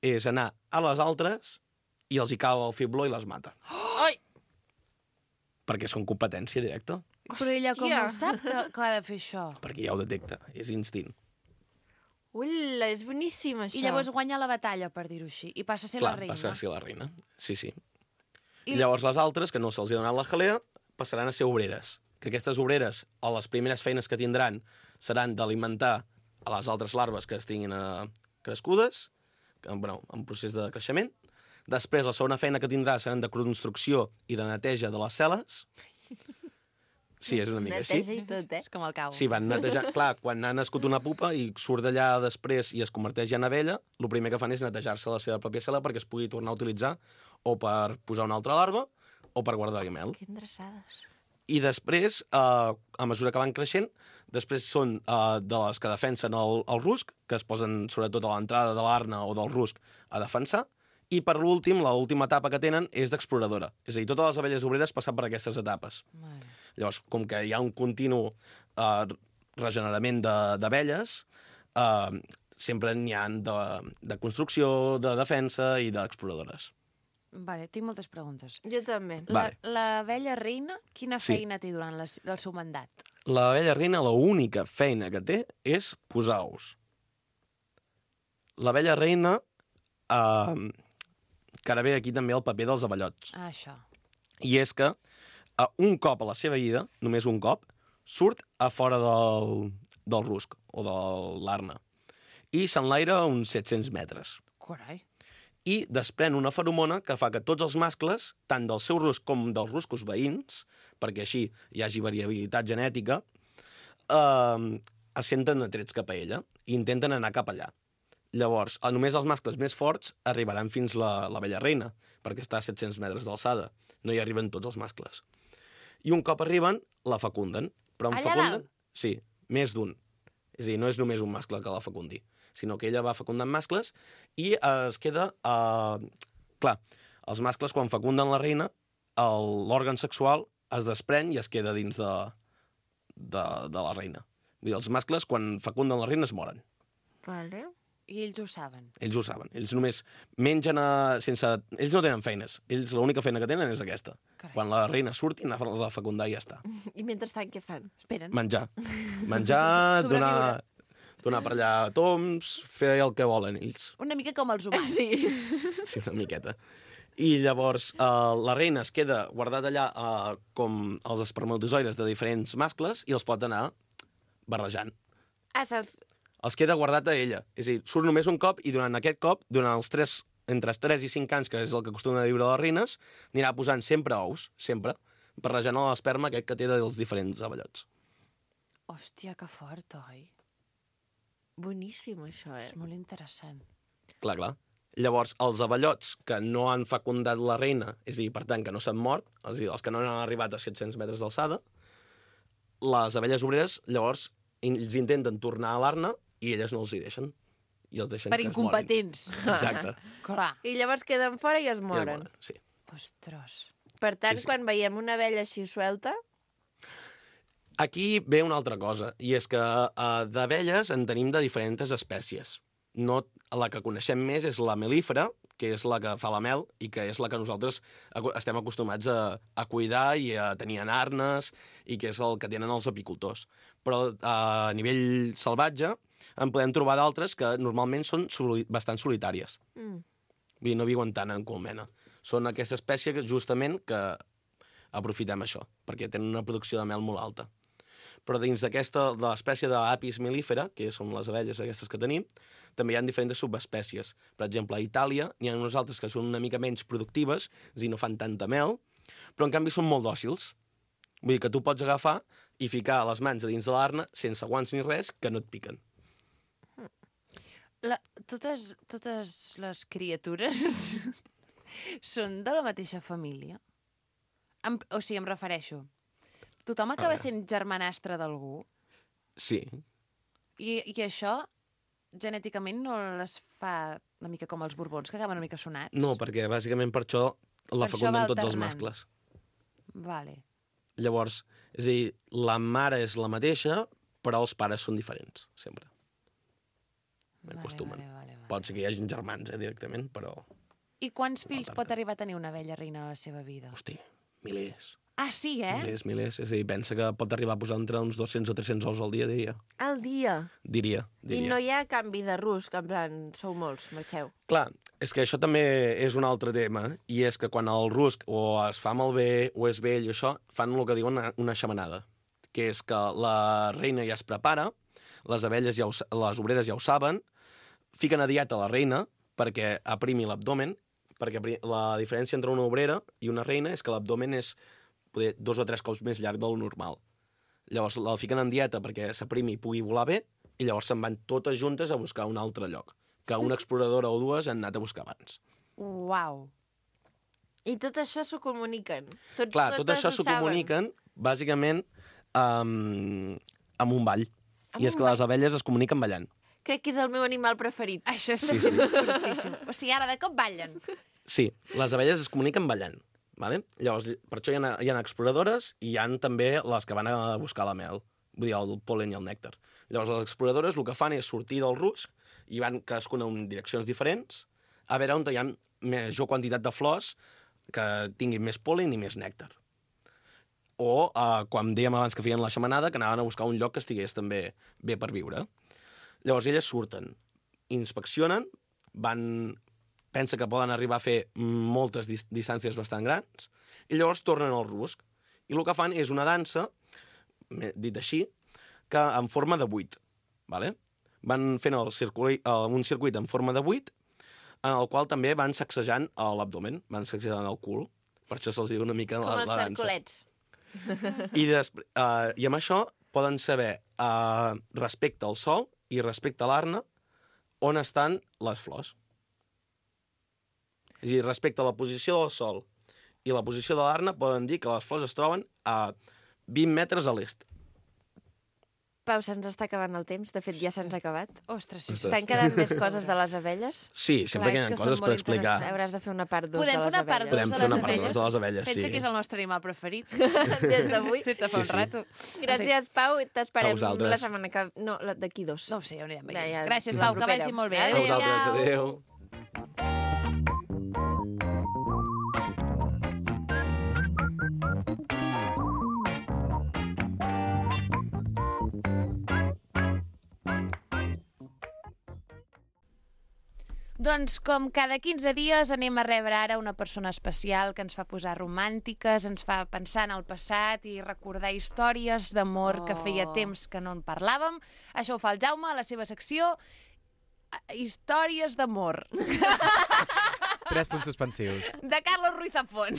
és anar a les altres i els hi cau el fibló i les mata. Ai! Perquè són competència directa. Però ella com Hòstia. ho sap que ha de fer això? Perquè ja ho detecta, és instint. Ula, és boníssim, això. I llavors guanya la batalla, per dir-ho així, i passa a ser Clar, la reina. passa a ser la reina. Sí, sí. I- I llavors les altres, que no se'ls ha donat la jalea, passaran a ser obreres. Que aquestes obreres, a les primeres feines que tindran, seran d'alimentar a les altres larves que estiguin crescudes, en procés de creixement. Després, la segona feina que tindrà seran de construcció i de neteja de les cel·les. Sí, és una mica així. Neteja i tot, És com el cau. Sí, van netejar... Clar, quan ha nascut una pupa i surt d'allà després i es converteix en abella, el primer que fan és netejar-se la seva pròpia cel·la perquè es pugui tornar a utilitzar o per posar una altra larva o per guardar-hi mel. Que endreçades. I després, a mesura que van creixent, després són de les que defensen el rusc, que es posen sobretot a l'entrada de l'arna o del rusc a defensar, i per l'últim, l'última etapa que tenen és d'exploradora. És a dir, totes les abelles obreres passen per aquestes etapes. Vale. Llavors, com que hi ha un continu regenerament d'abelles, sempre n'hi ha de construcció, de defensa i d'exploradores. Vale, tinc moltes preguntes. Jo també. Vale. L'abella reina, quina Sí. feina té durant el seu mandat? L'abella reina, l'única feina que té és posar ous. L'abella reina, que ara ve aquí també el paper dels abellots. Ah, això. I és que un cop a la seva vida, només un cop, surt a fora del rusc o de l'arna i s'enlaira uns 700 metres. Carai. I desprèn una feromona que fa que tots els mascles, tant del seu rusc com dels ruscos veïns, perquè així hi hagi variabilitat genètica, es senten atrets cap a ella i intenten anar cap allà. Llavors, només els mascles més forts arribaran fins la vella reina, perquè està a 700 metres d'alçada. No hi arriben tots els mascles. I un cop arriben, la fecunden. Però en Allà fecunden... dalt? Sí, més d'un. És a dir, no és només un mascle que la fecundi, sinó que ella va fecundant mascles i es queda... Clar, els mascles, quan fecunden la reina, l'òrgan sexual es desprèn i es queda dins de la reina. Vull dir, els mascles, quan fecunden la reina, es moren. Vale. I ells ho saben. Ells ho saben. Ells només mengen sense... Ells no tenen feines. Ells l'única feina que tenen és aquesta. Carai. Quan la reina surti, anar a fecundar i ja està. I mentrestant què fan? Esperen. Menjar. Menjar, Sobreviure. donar per allà toms, fer el que volen ells. Una mica com els humans. Sí. Sí, una miqueta. I llavors la reina es queda guardat allà com els espermatozoides de diferents mascles i els pot anar barrejant. Ah, se'ls... Els queda guardat a ella. És a dir, surt només un cop i durant aquest cop, durant entre els 3 i 5 anys, que és el que acostumen a viure les reines, anirà posant sempre ous, sempre, barrejant l'esperma aquest que té dels diferents abellots. Hòstia, que fort, oi? Boníssim, això, És molt interessant. Clar, clar. Llavors, els abellots que no han fecundat la reina, és a dir, per tant, que no s'han mort, és a dir, els que no han arribat a 700 metres d'alçada, les abelles obreres, llavors, ells intenten tornar a l'arna i elles no els hi deixen. I els deixen Per que incompetents. es morin. Exacte. Clar. I llavors queden fora i es I es moren. Sí. Ostres. Per tant, Sí, sí. quan veiem una abella així suelta... Aquí ve una altra cosa, i és que d'abelles en tenim de diferents espècies. No, la que coneixem més és la melífera, que és la que fa la mel i que és la que nosaltres estem acostumats a cuidar i a tenir en arnes i que és el que tenen els apicultors. Però a nivell salvatge en podem trobar d'altres que normalment són bastant solitàries. Mm. Vull dir, no viuen tant en colmena. Són aquesta espècie que justament que aprofitem això, perquè tenen una producció de mel molt alta. Però dins d'aquesta, de l'espècie d'apis melífera, que són les abelles aquestes que tenim, també hi ha diferents subespècies. Per exemple, a Itàlia n'hi ha unes altres que són una mica menys productives, és a dir, no fan tanta mel, però en canvi són molt dòcils. Vull dir que tu pots agafar i ficar les mans a dins de l'arna sense guants ni res, que no et piquen. Totes les criatures són de la mateixa família? O sigui, em refereixo. Tothom acaba sent germanastre d'algú? Sí. I això, genèticament, no les fa una mica com els borbons, que acaben una mica sonats? No, perquè bàsicament per això la Per això fecunden va tots els alternant. mascles. Vale. Llavors, és a dir, la mare és la mateixa, però els pares són diferents, sempre. acostumen. Vale. Pot ser que hi hagin germans, directament, però... I quants fills pot arribar a tenir una abella reina a la seva vida? Hosti, milers. Ah, sí, Milers. És a dir, pensa que pot arribar a posar entre uns 200 o 300 ous al dia, diria. Al dia. Diria. I no hi ha canvi de rusc, en plan, sou molts, marxeu. Clar, és que això també és un altre tema, i és que quan el rusc o es fa malbé o és vell o això, fan el que diuen una xamanada, que és que la reina ja es prepara, les abelles les obreres ja ho saben, fiquen a dieta la reina perquè aprimi l'abdomen, perquè la diferència entre una obrera i una reina és que l'abdomen és poder 2 o 3 cops més llarg del normal. Llavors la fiquen en dieta perquè s'aprimi i pugui volar bé, i llavors se'n van totes juntes a buscar un altre lloc, que una exploradora o dues han anat a buscar abans. Uau. I tot això s'ho comuniquen. Clar, tot això s'ho comuniquen, bàsicament, amb un ball. I és que les abelles es comuniquen ballant. Crec que és el meu animal preferit. Això és Sí. fortíssim. O sigui, ara de cop ballen. Sí, les abelles es comuniquen ballant. Vale? Llavors, per això hi ha exploradores i hi ha també les que van a buscar la mel, vull dir, el pol·len i el nèctar. Llavors, les exploradores el que fan és sortir del rusc i van cadascuna en direccions diferents a veure on hi ha major quantitat de flors que tinguin més pol·len i més nèctar. O, quan dèiem abans que feien la xamanada, que anaven a buscar un lloc que estigués també bé per viure. Llavors, elles surten, inspeccionen, pensa que poden arribar a fer moltes distàncies bastant grans, i llavors tornen al rusc. I el que fan és una dansa, dit així, que en forma de 8. Vale? Van fent un circuit en forma de 8, en el qual també van sacsejant l'abdomen, van sacsejant el cul. Per això se'ls diu una mica Com la els dansa. cercolets. I amb això poden saber, respecte al sol i respecte a l'arna, on estan les flors. És a dir, respecte a la posició del sol i la posició de l'arna, poden dir que les flors es troben a 20 metres a l'est. Pau, se'ns està acabant el temps. De fet, ja se'ns ha acabat. Ostres, sí. Ostres. T'han quedat més coses de les abelles? Sí, sempre Clar, és hi ha que són coses per molt explicar. interessants. Hauràs de fer una part 2 Podem de fer les una part abelles. dos Podem de fer les una part abelles? 2 de les abelles, Pensa sí. que és el nostre animal preferit. Des d'avui. Des de fa un Sí. rato. Gràcies, Pau. T'esperem A vosaltres. la setmana que... No, d'aquí 2. No ho sé, ja ho anirem veient. Ja, Gràcies, la Pau, que propera. vagi molt bé. A Adéu. vosaltres, adéu. Doncs com cada 15 dies anem a rebre ara una persona especial que ens fa posar romàntiques, ens fa pensar en el passat i recordar històries d'amor que feia temps que no en parlàvem. Això ho fa el Jaume a la seva secció Històries d'amor, 3 punts suspensius. de Carlos Ruiz Zafón.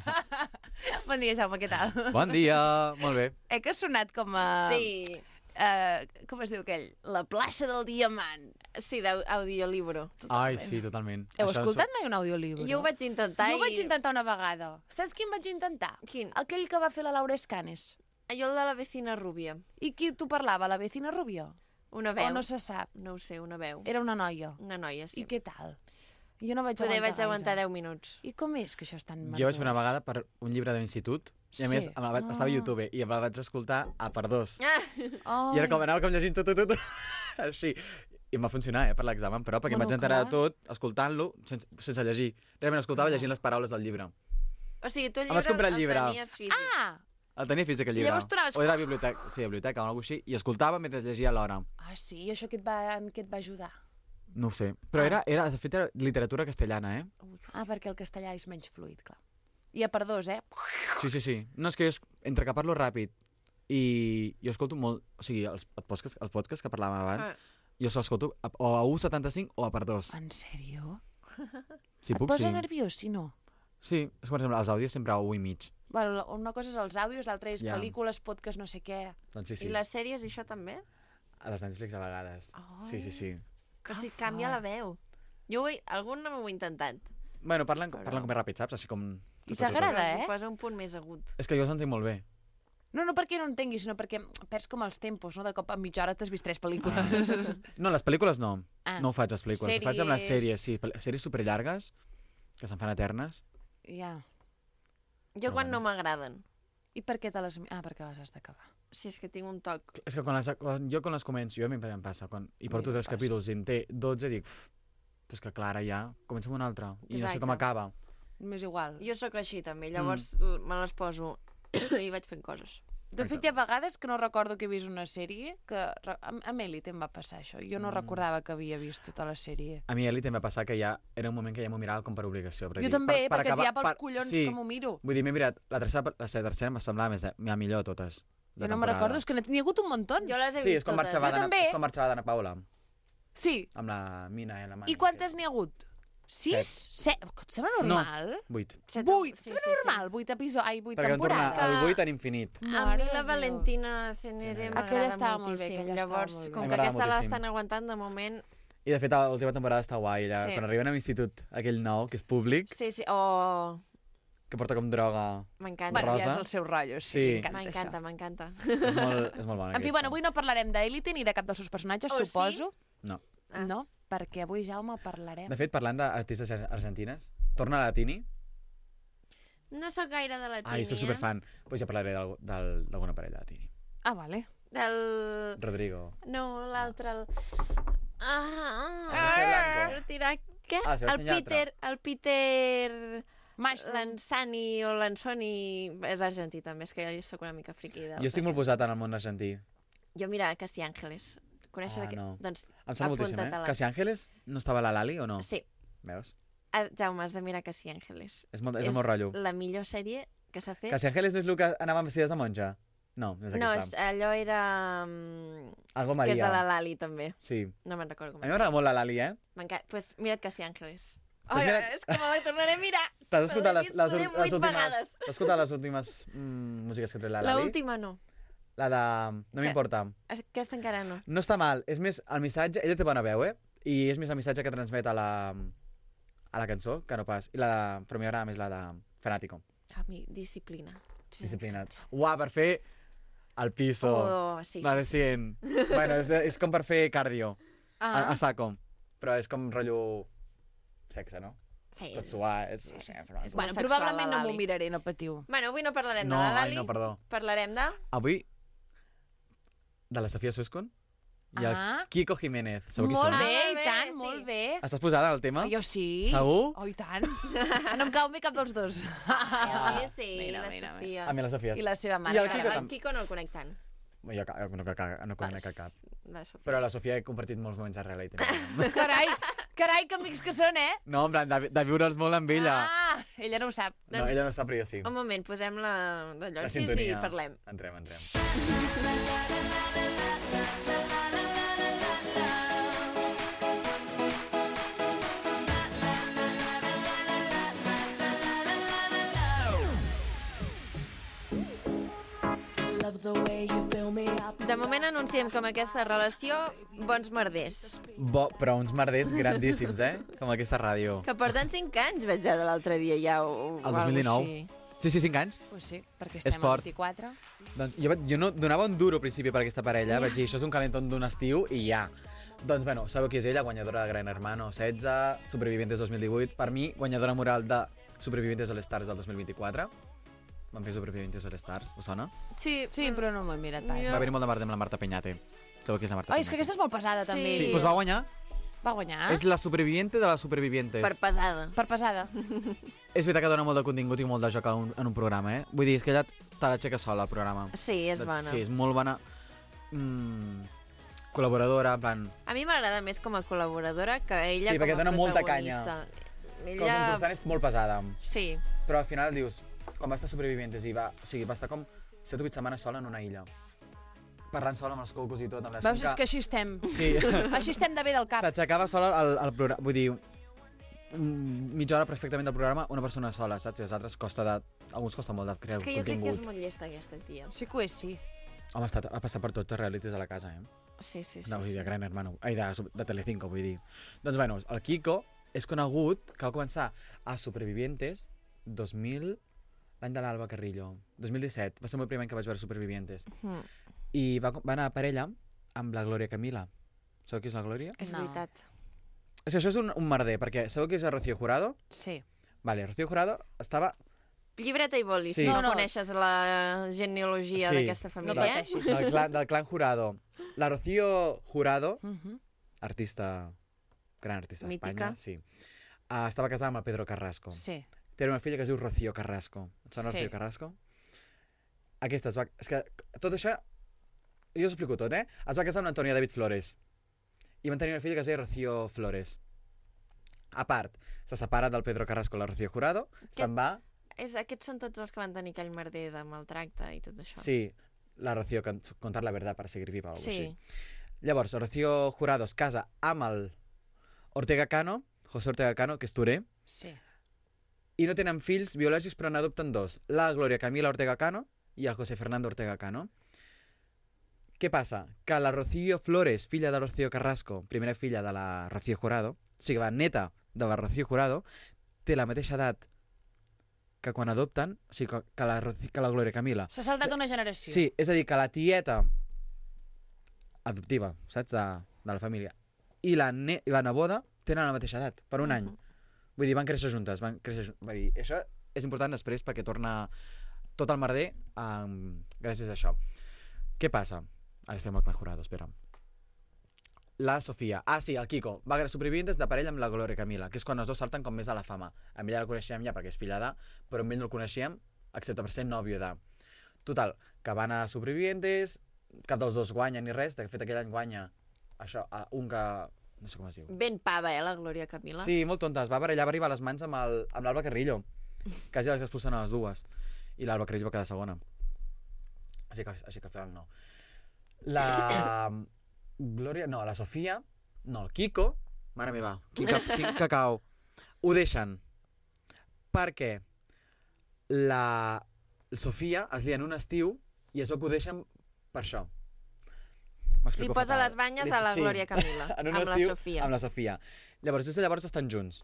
Bon dia, Jaume, què tal? Bon dia, molt bé. Que ha sonat com a... Sí. Com es diu aquell? La plaça del diamant. Sí, d'audiolibro. Ai, sí, totalment. Heu Això escoltat mai un audiolibro? Jo ho vaig intentar Jo ho vaig i... intentar una vegada. Saps quin vaig intentar? Quin? Aquell que va fer la Laura Escanes. Jo el de la vecina rúbia. I qui t'ho parlava, la vecina Rubio? Una veu. O no se sap? No ho sé, una veu. Era una noia. Una noia, sí. I què tal? Jo no vaig Poder vaig aguantar gaire. 10 minuts. I com és que això és tan Jo vaig fer una vegada per un llibre de l'institut, i a Sí. més estava a YouTube, i em la vaig escoltar a per 2. Oh. I era com anava com llegint tot, així. I em va funcionar, per l'examen, però, perquè em vaig enterar de tot, escoltant-lo, sense llegir. Realment escoltava llegint les paraules del llibre. O sigui, tu el Em vaig llibre comprar el llibre. tenies físic. Ah! El tenia físic, el llibre. Llavors tu anaves- O era a la biblioteca, sí, a la biblioteca o alguna cosa així, i escoltava mentre llegia alhora. Ah, sí? I això què et va ajudar? No ho sé. Però de fet, era literatura castellana, eh? Ah, perquè el castellà és menys fluid, clar. I a per 2, eh? Sí. No, és que jo, entre que parlo ràpid i jo escolto molt... O sigui, els podcasts que parlàvem abans, jo escolto o a 1,75 o a per 2. En sèrio? Si Et puc, posa sí. nerviós, si no? Sí, és com per exemple, els àudios sempre a 1,5. Bueno, una cosa és els àudios, l'altra és Ja. pel·lícules, podcast, no sé què. Doncs sí. I les sèries, això també? A les Netflix a vegades. Ai. Sí. Que si canvia la veu. Jo algun no m'ho he intentat. Bueno, parlen com més ràpid, saps? Així com... I t'agrada, Però eh? posa un punt més agut. És que jo els entenc molt bé. No perquè no entenguis, sinó perquè perds com els tempos, no? De cop a mitja hora t'has vist 3 pel·lícules. No, les pel·lícules no. Ah. No ho faig, les pel·lícules. Ho faig amb les Sèries. sèries, sí. Sèries superllargues, que se'n fan eternes. Ja. Jo quan no m'agraden. I per què te les... Ah, perquè les has d'acabar. Si és que tinc un toc. És que quan les començo, jo a mi em passa, i porto 3 capítols i en té 12, dic, pues que clar, ara ja, començo amb un altre, i no sé com Exacte. acaba. M'és igual. Jo sóc així també, llavors me les poso i vaig fent coses. De fet, hi ha vegades que no recordo que he vist una sèrie, que amb Elite em va passar això. Jo no recordava que havia vist tota la sèrie. A mi Elite em va passar que ja era un moment que ja m'ho mirava com per obligació. Jo també, perquè ja pels collons sí, que m'ho miro. Vull dir, m'he mirat, la tercera em semblava més, millor de totes. Jo no me recordo, és que n'hi ha hagut un munt. Jo les he Sí, és vist com totes. marxava Jo també. és com marxava d'Anna Paula, Sí. amb la Mina i la Mani. I quantes n'hi ha hagut? 6? 7? Et sembla normal? 8. 8? Sembla normal? 8 episodis? Ai, 8 Perquè vam tornar temporades? al 8 en infinit. A mi la Valentina Cenere Aquella m'agrada estava molt bé, moltíssim. aquella estava Llavors, molt bé. com A mi que m'agrada aquesta moltíssim. l'estan aguantant de moment... I de fet, l'última temporada està guai. Ella, Sí. quan arriben a l'institut, aquell nou, que és públic, Sí, sí, oh, que porta com droga... m'encanta. Bueno, ja Rosa. és el seu rotllo, Sí. sí. M'encanta, m'encanta. És molt bona. En fi, bueno, avui no parlarem d'Elite ni de cap dels seus personatges, Oh, sí? suposo. No. Ah. No, perquè avui, Jaume, parlarem. De fet, parlant d'artistes argentines, torna a la Tini. No sóc gaire de la Tini, Ai, soc superfan. Pues ja parlaré d'alguna parella de Tini. Ah, vale. Del... Rodrigo. No, l'altre... El... Blanco. Tirar... Què? Ah, Sebastián El Peter... Mushroom. L'Ansani o l'Ansoni és argentí també, és que jo sóc una mica friqui del Jo estic molt posat en el món argentí. Jo mira, Casi Ángeles. Coneixes Ah, aquest? no. Doncs Em sona moltíssim, apunta't a la... Casi Ángeles no estava a la Lali o no? Sí. Veus? Jaume, has de mirar Casi Ángeles. És el meu rotllo. la millor sèrie que s'ha fet. Casi Ángeles no és el que anaven vestides de monja? No, no és No, aquesta. allò era... Algo que Maria. és de la Lali, també. Sí. No me'n recordo com A mi m'agrada molt la Lali, eh? M'encanta. Pues mira't Casi Ángeles. Pues Ai, mira- és que me la tornaré a mirar. T'has escoltat l'he vist poder 8 últimes... vegades. T'has escoltat les últimes músiques que té la Lali? L'última no. La de... No m'importa. Aquesta encara no. No està mal. És més el missatge... Ella té bona veu, eh? I és més el missatge que transmet a la cançó, que no pas. I la de... Però a mi m'agrada més la de Fanático. A mi, disciplina. Disciplinat. Uah, per fer el piso. Oh, sí, La sí, recient. Bueno, és com per fer cardio. Ah. A saco. Però és com rotllo... sexe, no? sí. Tot suar. És... És Bueno, molt sexual, probablement la no m'ho Lali. miraré, no patiu. Bueno, avui no parlarem No, de la ai, Lali. no, perdó. Parlarem de... Avui, de la Sofia Suescon i el Ah. Kiko Jiménez. Sabeu qui Molt són? bé, Ah, i molt bé, tant, sí. molt bé. Estàs posada en el tema? Jo sí. Segur? Oh, i tant. No em cau bé cap dels dos. Ah, sí, Mira, la mira, Sofia. A mi la Sofia. I la seva I mare. el que Quico era- El Quico no el conec tant. Jo no conec a cap. La Sofia. Però la Sofia he compartit molts moments a Relay. Carai, que amics que són, eh? No, en plan, de viure'ls molt amb ella. Ah, ella no ho sap. No, ella no sap, però jo sí. Un moment, posem d'allò. La Sí, sí, sintonia. parlem. Entrem. De moment anunciem com aquesta relació bons merders. Però uns merders grandíssims, eh? Com aquesta ràdio. Que porten 5 anys, vaig veure l'altre dia ja. El 2019. Sí, 5 anys. Pues sí, perquè estem fort. a 24. Doncs jo no donava un duro al principi per aquesta parella. Vaig dir, això és un calentón d'un estiu i ja. Doncs, bueno, sabeu qui és ella? Guanyadora de Gran Hermano 16, Supervivientes 2018. Per mi, guanyadora moral de Supervivientes All Stars del 2024. Van fer Supervivientes All Stars, us sona? Sí, Sí, però no m'ho he mirat tant. Jo- Va haver-hi molt de merda amb la Marta Peñate. Sabeu qui és la Marta Ai, Peñate? és que aquesta és molt pesada, també. Sí, doncs va guanyar. Va guanyar. És la superviviente de les supervivientes. per pesada. Per pesada. És veritat que dona molt de contingut i molt de joc en un programa, eh? Vull dir, és que ella te l'aixeca sola, el programa. Sí, és bona. Sí, és molt bona. Col·laboradora, en plan... A mi m'agrada més com a col·laboradora que ella Sí, com perquè a dona molta protagonista. Com a Ella... concursant és molt pesada. Sí, Però al final dius, quan va estar Supervivientes i va estar com 7 o 8 setmanes sola en una illa. Parlant sola amb els cocos i tot. Amb les Veus, és que així estem. Sí. Així estem de bé del cap. T'aixecava sola el programa. Vull dir, mitja hora perfectament del programa, una persona sola, saps? I els altres alguns costa molt de crear és que jo crec que és contingut. molt llesta aquesta tia. Sí que ho és, sí. Home, ha passat per tots els realities de la casa, eh? Sí, sí, sí. No, vull dir, sí. de Gran Hermano. Ai, de Telecinco, vull dir. Doncs, bueno, el Kiko és conegut que va començar a Supervivientes 2000... L'any de l'Alba Carrillo. 2017. Va ser el meu primer any que vaig veure Supervivientes. Mm. I va anar a parella amb la Glòria Camila. Sabeu qui és la Glòria? És No. veritat. O sigui, això és un merder, perquè sabeu qui és el Rocío Jurado? Sí. Vale, Rocío Jurado estava Llibreta i boli, Sí. si no, No, no. coneixes la genealogia Sí. d'aquesta No família. pateixis. Del clan Jurado. La Rocío Jurado, Mhm. artista, gran artista Mítica. d'Espanya, sí. Estava casada amb el Pedro Carrasco. Sí. Té una filla que es diu Rocío Carrasco. Et sona Sí. Rocío Carrasco? Aquesta es va... És que tot això... Jo us explico tot, eh? Es va casar amb l'Antonia David Flores. I van tenir una filla que es deia Rocío Flores. A part, se separa del Pedro Carrasco la Rocío Jurado, se'n va... Aquests són tots els que van tenir aquell merder de maltracte i tot això. Sí, la Rocío contar la verdad para seguir viva o algo Sí. així. Llavors, Rocío Jurado es casa amb el Ortega Cano, José Ortega Cano, que és toré, Sí. i no tenen fills biològics, però n'adopten dos, la Gloria Camila Ortega Cano i el José Fernando Ortega Cano. Què passa? Que la Rocío Flores, filla de Rocío Carrasco, primera filla de la Rocío Jurado, o sigui, la neta de la Rocío Jurado, té la mateixa edat que quan adopten, o sigui, que la Gloria Camila. S'ha saltat una generació. Sí, és a dir, que la tieta adoptiva, saps, de la família, i la neboda tenen la mateixa edat, per un any. Vull dir, van créixer juntes, Vull dir, això és important després perquè torna tot el merder gràcies a això. Què passa? Ara estem al clan Jurado, espera. La Sofia. Ah, sí, el Kiko. Va supervivientes de parella amb la Gloria Camila, que és quan els dos salten com més a la fama. Amb ella la coneixíem ja perquè és filla de, però amb ell no el coneixíem, excepte per ser nòvio de. Total, que van a supervivientes, cap dels dos guanya ni res, de fet aquell any guanya això, un que... no sé com es diu. Ben pava, la Gloria Camila. Sí, molt tonta. Es va barallar, va arribar a les mans amb l'Alba Carrillo. Quasi les expulsen a les dues. I l'Alba Carrillo va quedar segona. Així que al final no. La Gloria... No, la Sofia... No, el Kiko... Mare meva, quin cacau. Ho deixen. Perquè la Sofia es lia en un estiu i es veu que ho deixen per això. Li posa les banyes a la Gloria Camila, en un amb la estiu, Sofia. Amb la Sofia. Llavors, des de llavors estan junts.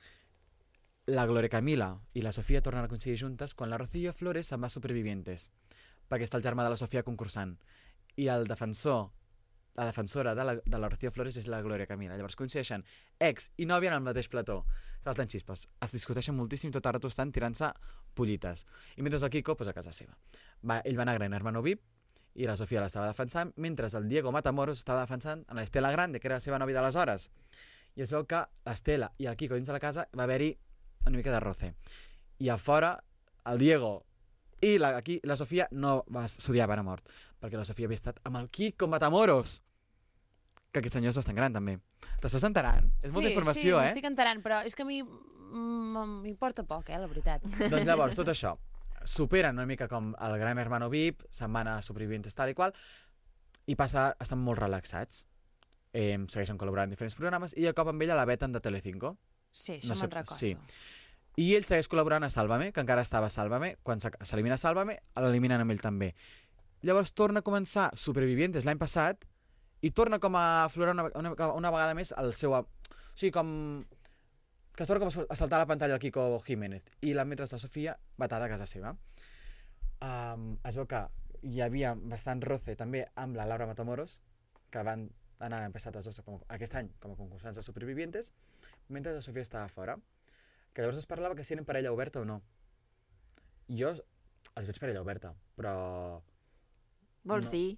La Gloria Camila i la Sofia tornen a coincidir juntes quan la Rocío Flores se'n va a Supervivientes, perquè està el germà de la Sofia concursant. I el defensor, la defensora de la Rocío Flores és la Gloria Camila. Llavors coincideixen ex i nòvia en el mateix plató. Salten xispes. Es discuteixen moltíssim, tot el rato estan tirant-se pollites. I mentre el Kiko, pues, a casa seva. Ell va anar a Gran Hermano VIP i la Sofia l'estava defensant, mentre el Diego Matamoros estava defensant en l'Estela Grande, que era la seva nòvia d'aleshores. I es veu que l'Estela i el Kiko dins de la casa va haver-hi una mica de roce. I a fora, el Diego i la Sofia no s'odiaven a mort, perquè la Sofia havia estat amb el Kiko Matamoros, que aquest senyor és bastant gran, també. T'estàs enterant? És molta informació, Sí, m'estic enterant, però és que a mi m'importa poc, la veritat. Doncs llavors, tot això, superen una mica com el Gran Hermano VIP, se'n van a Supervivientes tal i qual, i estan molt relaxats. Segueixen col·laborant en diferents programes, i a cop amb ella la veten de Telecinco. Sí, això me'n recordo. Sí. I ell segueix col·laborant a Sálvame, que encara estava a Sálvame. Quan s'elimina Sálvame, l'eliminen amb ell també. Llavors torna a començar Supervivientes l'any passat i torna com a aflorar una vegada més el seu... O sigui, com... que es torna com a saltar a la pantalla el Kiko Jiménez. I mentre la Sofia, vetada a casa seva. Es veu que hi havia bastant roce també amb la Laura Matamoros, que han empezat els dos aquest any com a concursants de Supervivientes, mentre la Sofia estava fora. Que llavors es parlava que si eren parella oberta o no. Jo els veig parella oberta, però... Vols dir?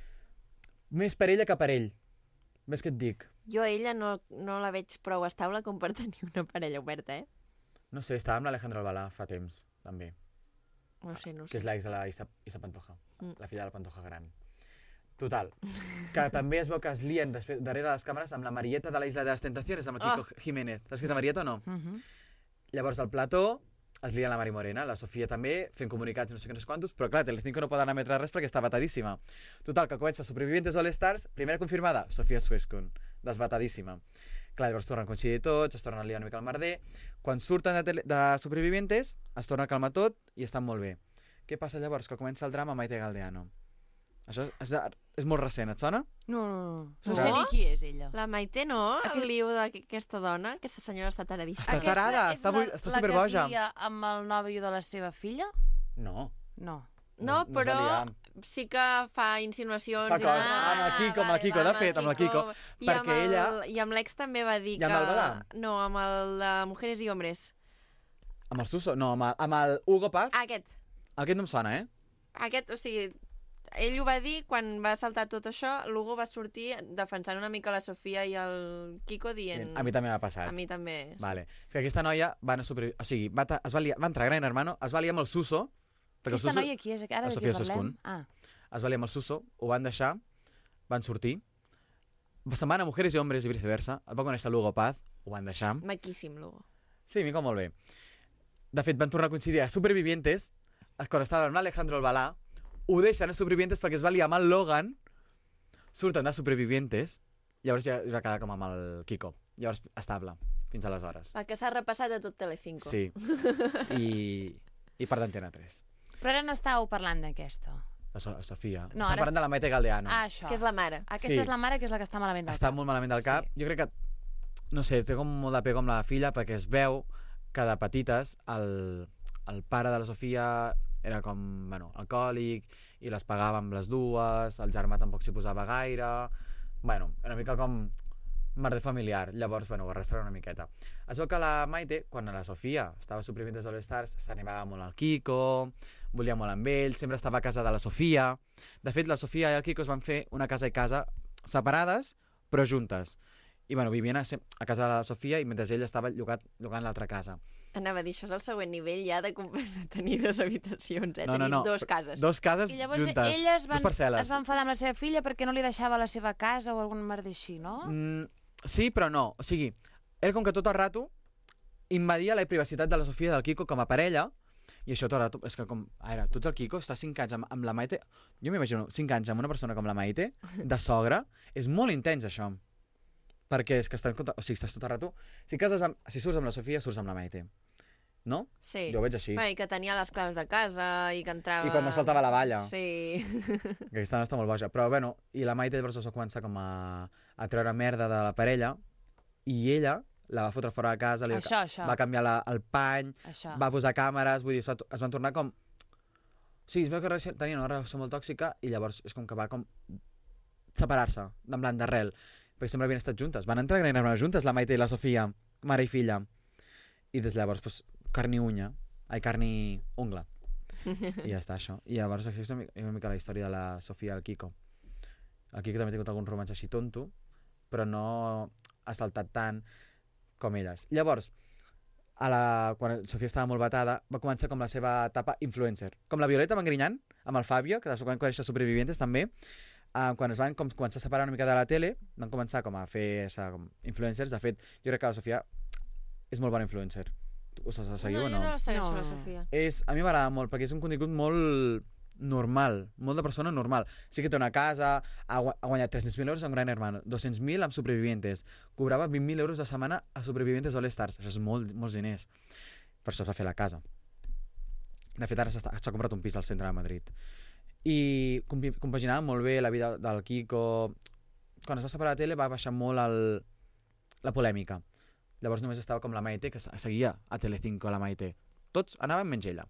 Més per ella que per ell. Ves què et dic? Jo a ella no la veig prou estable com per tenir una parella oberta, No sé, estava amb l'Alejandro Albalà fa temps, també. No sé. Que és l'ex de la Isa Pantoja, la filla de la Pantoja gran. Total, que també es veu que es lien darrere les càmeres amb la Marieta de la Isla de les Tentaciones, amb el Kiko Jiménez. Saps que és la Marieta o no? Llavors al plató es lien la Mari Morena, la Sofia també, fent comunicats no sé quantos, però clar, Telecinco no pot anar a emetre res perquè està vetadíssima. Total, que comença Supervivientes All Stars, primera confirmada, Sofia Suescun, desvetadíssima. Clar, llavors tornen a coincidir tots, es tornen a liar una mica el merder. Quan surten de Supervivientes, es torna a calmar tot i estan molt bé. Què passa llavors? Que comença el drama Maite Galdeano. Això és molt recent, et sona? No sé ni qui és ella. La Maite no, el liu d'aquesta dona, aquesta senyora està taradíssima. Està tarada, està superboja. La que es lia amb el nòvio de la seva filla? No. No. No, però sí que fa insinuacions. Fa coses, amb el Kiko, de fet, amb el Kiko. Perquè ella... I amb l'ex també va dir que... I amb el Balà? No, amb el de Mujeres i Hombres. Amb el Suso? No, amb el Hugo Paz. Aquest. Aquest no em sona, eh? Aquest, o sigui, ell ho va dir quan va saltar tot això, l'Hugo va sortir defensant una mica la Sofia i el Kiko dient... A mi també m'ha passat. A mi també, sí. Vale. És que aquesta noia va anar o sigui, va entrar a Gran Hermano, es va liar amb el Suso, perquè el Aquesta Suso... noia qui és? Ara La de Sofia qui parlem? Sascun. Ah, Es va liar amb el Suso, ho van deixar, van sortir, se'n van a Mujeres i Hombres i viceversa, el va conèixer l'Hugo Paz, ho van deixar. Maquíssim, l'Hugo. Sí, a mi com molt bé. De fet, van tornar a coincidir a Supervivientes, quan estava amb l'Alejandro Albalà, ho deixen a Supervivientes perquè es va liar amb el Logan, surten de Supervivientes, llavors ja es va quedar com amb el Kiko. Llavors, estable, fins aleshores. El que s'ha repassat a tot Telecinco. Sí. I per d'Antena 3. però ara no estàveu parlant d'aquesta. Sofia. No, Està ara- parlant de la Maite Galdeano. Ah, això. Que és la mare. Aquesta Sí. és la mare, que és la que està malament del Està cap. molt malament del cap. Sí. Jo crec que, no sé, té com molt de pego amb la filla perquè es veu que de petites el pare de la Sofia era com, bueno, alcohòlic i les pagava amb les dues, el germà tampoc s'hi posava gaire, bueno, una mica com merder familiar. Llavors, bueno, ho arrastra una miqueta. Es veu que la Maite, quan la Sofia estava suprimint des de l'Stars, s'animava molt al Kiko, volia molt amb ell, sempre estava a casa de la Sofia. De fet, la Sofia i el Kiko es van fer una casa i casa separades, però juntes. I, bueno, vivien a casa de la Sofia i mentre ell estava llogant l'altra casa. Anava a dir, això és el següent nivell ja de tenir dues habitacions, No, Tenim no. dues cases. Dos cases I llavors juntes. ella es Dos parcel·les. va enfadar amb la seva filla perquè no li deixava la seva casa o algun merda així, no? Sí, però no. O sigui, era com que tot el rato invadia la privacitat de la Sofia i del Kiko com a parella, i això tot el rato, és que com, a veure, tu ets el Kiko, estàs 5 anys amb la Maite, jo m'imagino 5 anys amb una persona com la Maite, de sogra, és molt intens això, perquè és que estàs tot el rato, si surts amb la Sofia, surts amb la Maite, no? Sí. Jo ho veig així. Bé, i que tenia les claus de casa i que entrava... I quan no saltava la valla. Sí. Que aquesta no està molt boja. Però, bueno, i la Maite llavors es va començar com a treure merda de la parella i ella la va fotre fora de casa, Això. va canviar el pany, Això. va posar càmeres, vull dir, es van tornar com... Sí, es veu que tenien una relació molt tòxica i llavors és com que va com separar-se, en plan d'arrel, perquè sempre havien estat juntes. Van entrar a Gran Hermano juntes, la Maite i la Sofia, mare i filla. I des de llavors, pues, carn i unya, carn i ungla. I ja està, això. I llavors és una mica la història de la Sofia i el Kiko. El Kiko també ha tingut algun romanç així tonto, però no ha saltat tant com elles. Llavors, quan Sofia estava molt batada, va començar com la seva etapa influencer. Com la Violeta Mangrinyan, amb el Fabio, que van conèixer Supervivientes també, quan es van començar a separar una mica de la tele, van començar com a fer com influencers. De fet, jo crec que la Sofia és molt bona influencer. Us la seguiu o no? Jo no la segueixo, No. la Sofia. A mi m'agrada molt, perquè és un contingut molt normal, molt de persona normal. Sí que té una casa, ha guanyat 300.000 euros amb Gran Hermano, 200.000 amb Supervivientes, cobrava 20.000 euros a setmana a Supervivientes All Stars. Això és molts diners. Per això es va fer la casa. De fet, ara s'ha comprat un pis al centre de Madrid. I compaginava molt bé la vida del Kiko. Quan es va separar de tele va baixar molt la polèmica. Llavors només estava com la Maite, que seguia a Telecinco la Maite. Tots anaven menys ella.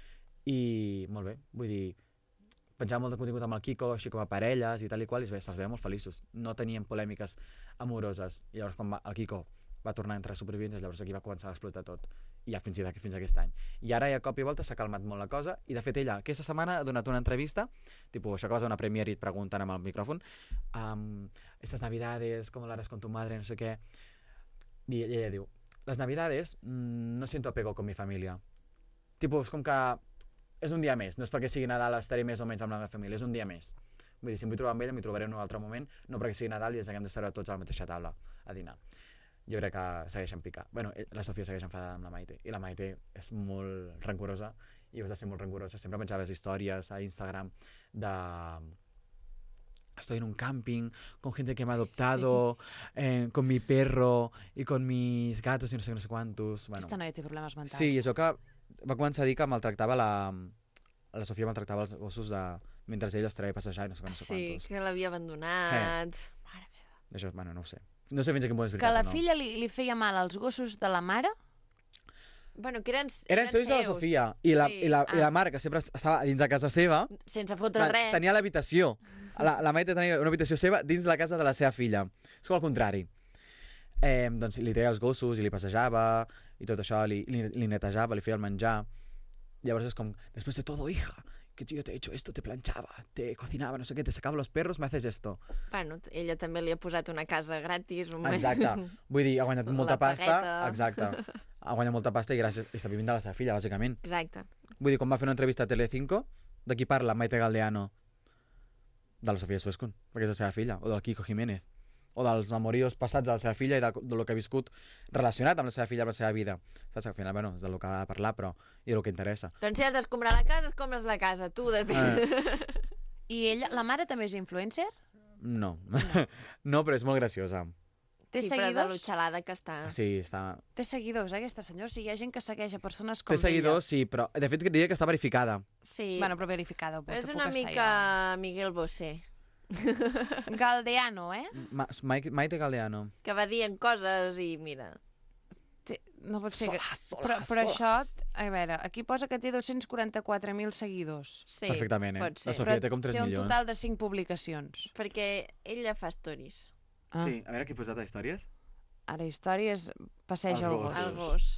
I molt bé, vull dir, penjava molt de contingut amb el Kiko, així com a parelles i tal i qual, i se'ls veia molt feliços. No tenien polèmiques amoroses. I llavors quan el Kiko va tornar a entrar a Supervivientes, llavors aquí va començar a explotar tot. I ja fins aquest any. I ara, a cop i volta, s'ha calmat molt la cosa, i de fet ella aquesta setmana ha donat una entrevista, tipus això que vas a una premiere i et pregunten amb el micròfon, estas navidades, ¿cómo lo harás con tu madre? No sé què. I ella diu, les navidades no siento apego con mi família. Tipus, com que és un dia més, no és perquè sigui Nadal estaré més o menys amb la meva família, és un dia més. Vull dir, si em vull trobar amb ella, m'hi trobaré en un altre moment, no perquè sigui Nadal i ens haguem de seure tots a la mateixa taula a dinar. Jo crec que segueixen picar. Bueno, la Sofia segueix enfadada amb la Maite, i la Maite és molt rancorosa, i has de ser molt rancorosa. Sempre penjava les històries a Instagram de... Estoy en un camping con gente que me ha adoptado, con mi perro y con mis gatos y no sé cuántos. Bueno, Aquesta noia té problemes mentals. sí, és el que va començar a dir que maltractava la Sofia maltractava els gossos mentre ell es treia a passejar i no sé Sí, quantos. que l'havia abandonat. Mare meva. Això, bueno, no ho sé. No sé fins a quin punt és Que veritat la o no. filla li feia mal als gossos de la mare? Bueno, que eren Eren seus de la Sofia i la mare, que sempre estava dins de casa seva, Sense fotre res. tenia l'habitació. La Maite tenia una habitació seva dins la casa de la seva filla. És com al contrari. Doncs li treia els gossos i li passejava, i tot això, li netejava, li feia el menjar. Llavors és com, después de todo, hija, que yo te he hecho esto, te planchaba, te cocinaba, no sé qué, te sacaba los perros, me haces esto. Bueno, ella també li ha posat una casa gratis. Exacte. Vull dir, ha guanyat molta La pasta. pagueta. Exacte. Ha guanyat molta pasta i gràcies està vivint de la seva filla, bàsicament. Exacte. Vull dir, quan va fer una entrevista a Telecinco, de qui parla Maite Galdeano? De la Sofía Suescun, perquè és la seva filla, o del Kiko Jiménez, o dels amoríos passats de la seva filla i de lo que ha viscut relacionat amb la seva filla, amb la seva vida. Saps? Al final, bueno, és del que ha de parlar, però i del que interessa. Doncs si has d'escombrar la casa, escombres la casa. Tu, després... I ella, la mare també és influencer? No. No, però és molt graciosa. Té sí, però de seguidors? lo xalada que està. Sí, està... Té seguidors, aquesta senyora? O sigui, hi ha gent que segueix a persones com Té seguidors, sí, però de fet diria que està verificada. Sí. Bueno, però verificada. És una mica Miguel Bosé, Galdeano, Maite Galdeano. que va dient coses i mira... No pot ser que... Sola. Però això, a veure, aquí posa que té 244.000 seguidors. Sí, Perfectament, pot ser. La Sofia té com 3 té un milions. total de 5 publicacions. Perquè ella fa stories. Sí, a veure qui ha posat a històries. Ara, històries, passeja Els el gossos. gos. El gos.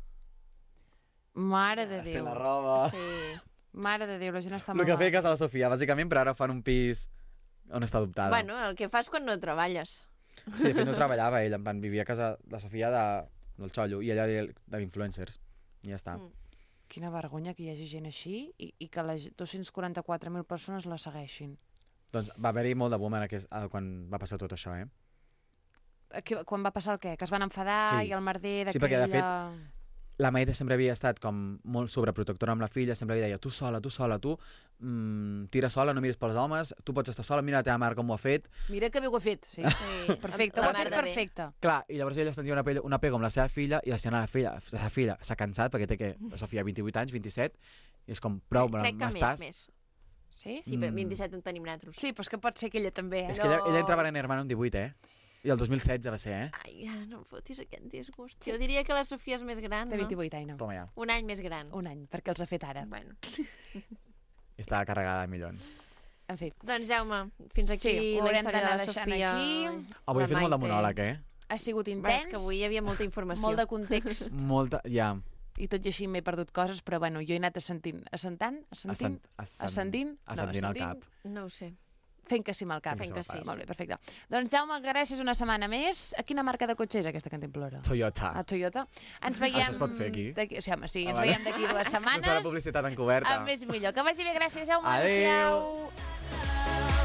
Mare de Està Déu. la roba. Sí. Mare de Déu, la gent està El que malalt. feia a casa la Sofia, bàsicament, però ara fan un pis on està adoptada. Bueno, el que fas quan no treballes. Sí, de fet no treballava ell, en plan, vivia a casa la Sofia del xollo i ella d'influencers. I ja està. Quina vergonya que hi hagi gent així i que les 244.000 persones la segueixin. Doncs va haver-hi molt de boom quan va passar tot això, eh? Quan va passar el què? Que es van enfadar Sí. i el merder Sí, perquè, de fet, la Maite sempre havia estat com molt sobreprotectora amb la filla, sempre li deia, tu sola, tira sola, no miris pels homes, tu pots estar sola, mira la teva mare com ho ha fet. Mira que bé ho ha fet. Sí. Sí. Perfecte, La ho ha fet mar de bé. perfecte. Clar, i llavors ella sentia un apego amb la seva filla i la seva filla s'ha cansat perquè té que la Sofia 28 anys, 27, i és com, prou, Crec que m'estàs... més. Sí? Sí, però 27 en tenim nosaltres. Sí, però és que pot ser que ella també, És eh? que ella entrava en Hermano en 18, eh? I el 2016 va ser, eh? Ai, ara no em fotis aquest disgust. Jo diria que la Sofia és més gran, Té no? 28 anys. Toma ja. Un any més gran. Un any, perquè els ha fet ara. Bueno. I estava carregada de milions. En fi, Doncs, Jaume, fins aquí Sí, ho la haurem història de d'anar la deixant Sofia. aquí. Avui he fet molt de Maite. monòleg, eh? ha sigut Va, intens, és que avui hi havia molta informació. molt de context, Molta... Ja. i tot i així m'he perdut coses, però bueno, jo he anat assentint Assentint el cap. No ho sé. fent que sí amb el cap. Fent que sí amb el cap. Molt bé, perfecte. Doncs Jaume, gràcies una setmana més. A quina marca de cotxe és aquesta que en plora? Toyota. A Toyota. Ens veiem... Això es pot fer aquí? Sí, home, sí, ens vale. veiem d'aquí 2 setmanes. No serà publicitat encoberta. A més millor. Que vagi bé, gràcies, Jaume. Adéu. Adéu.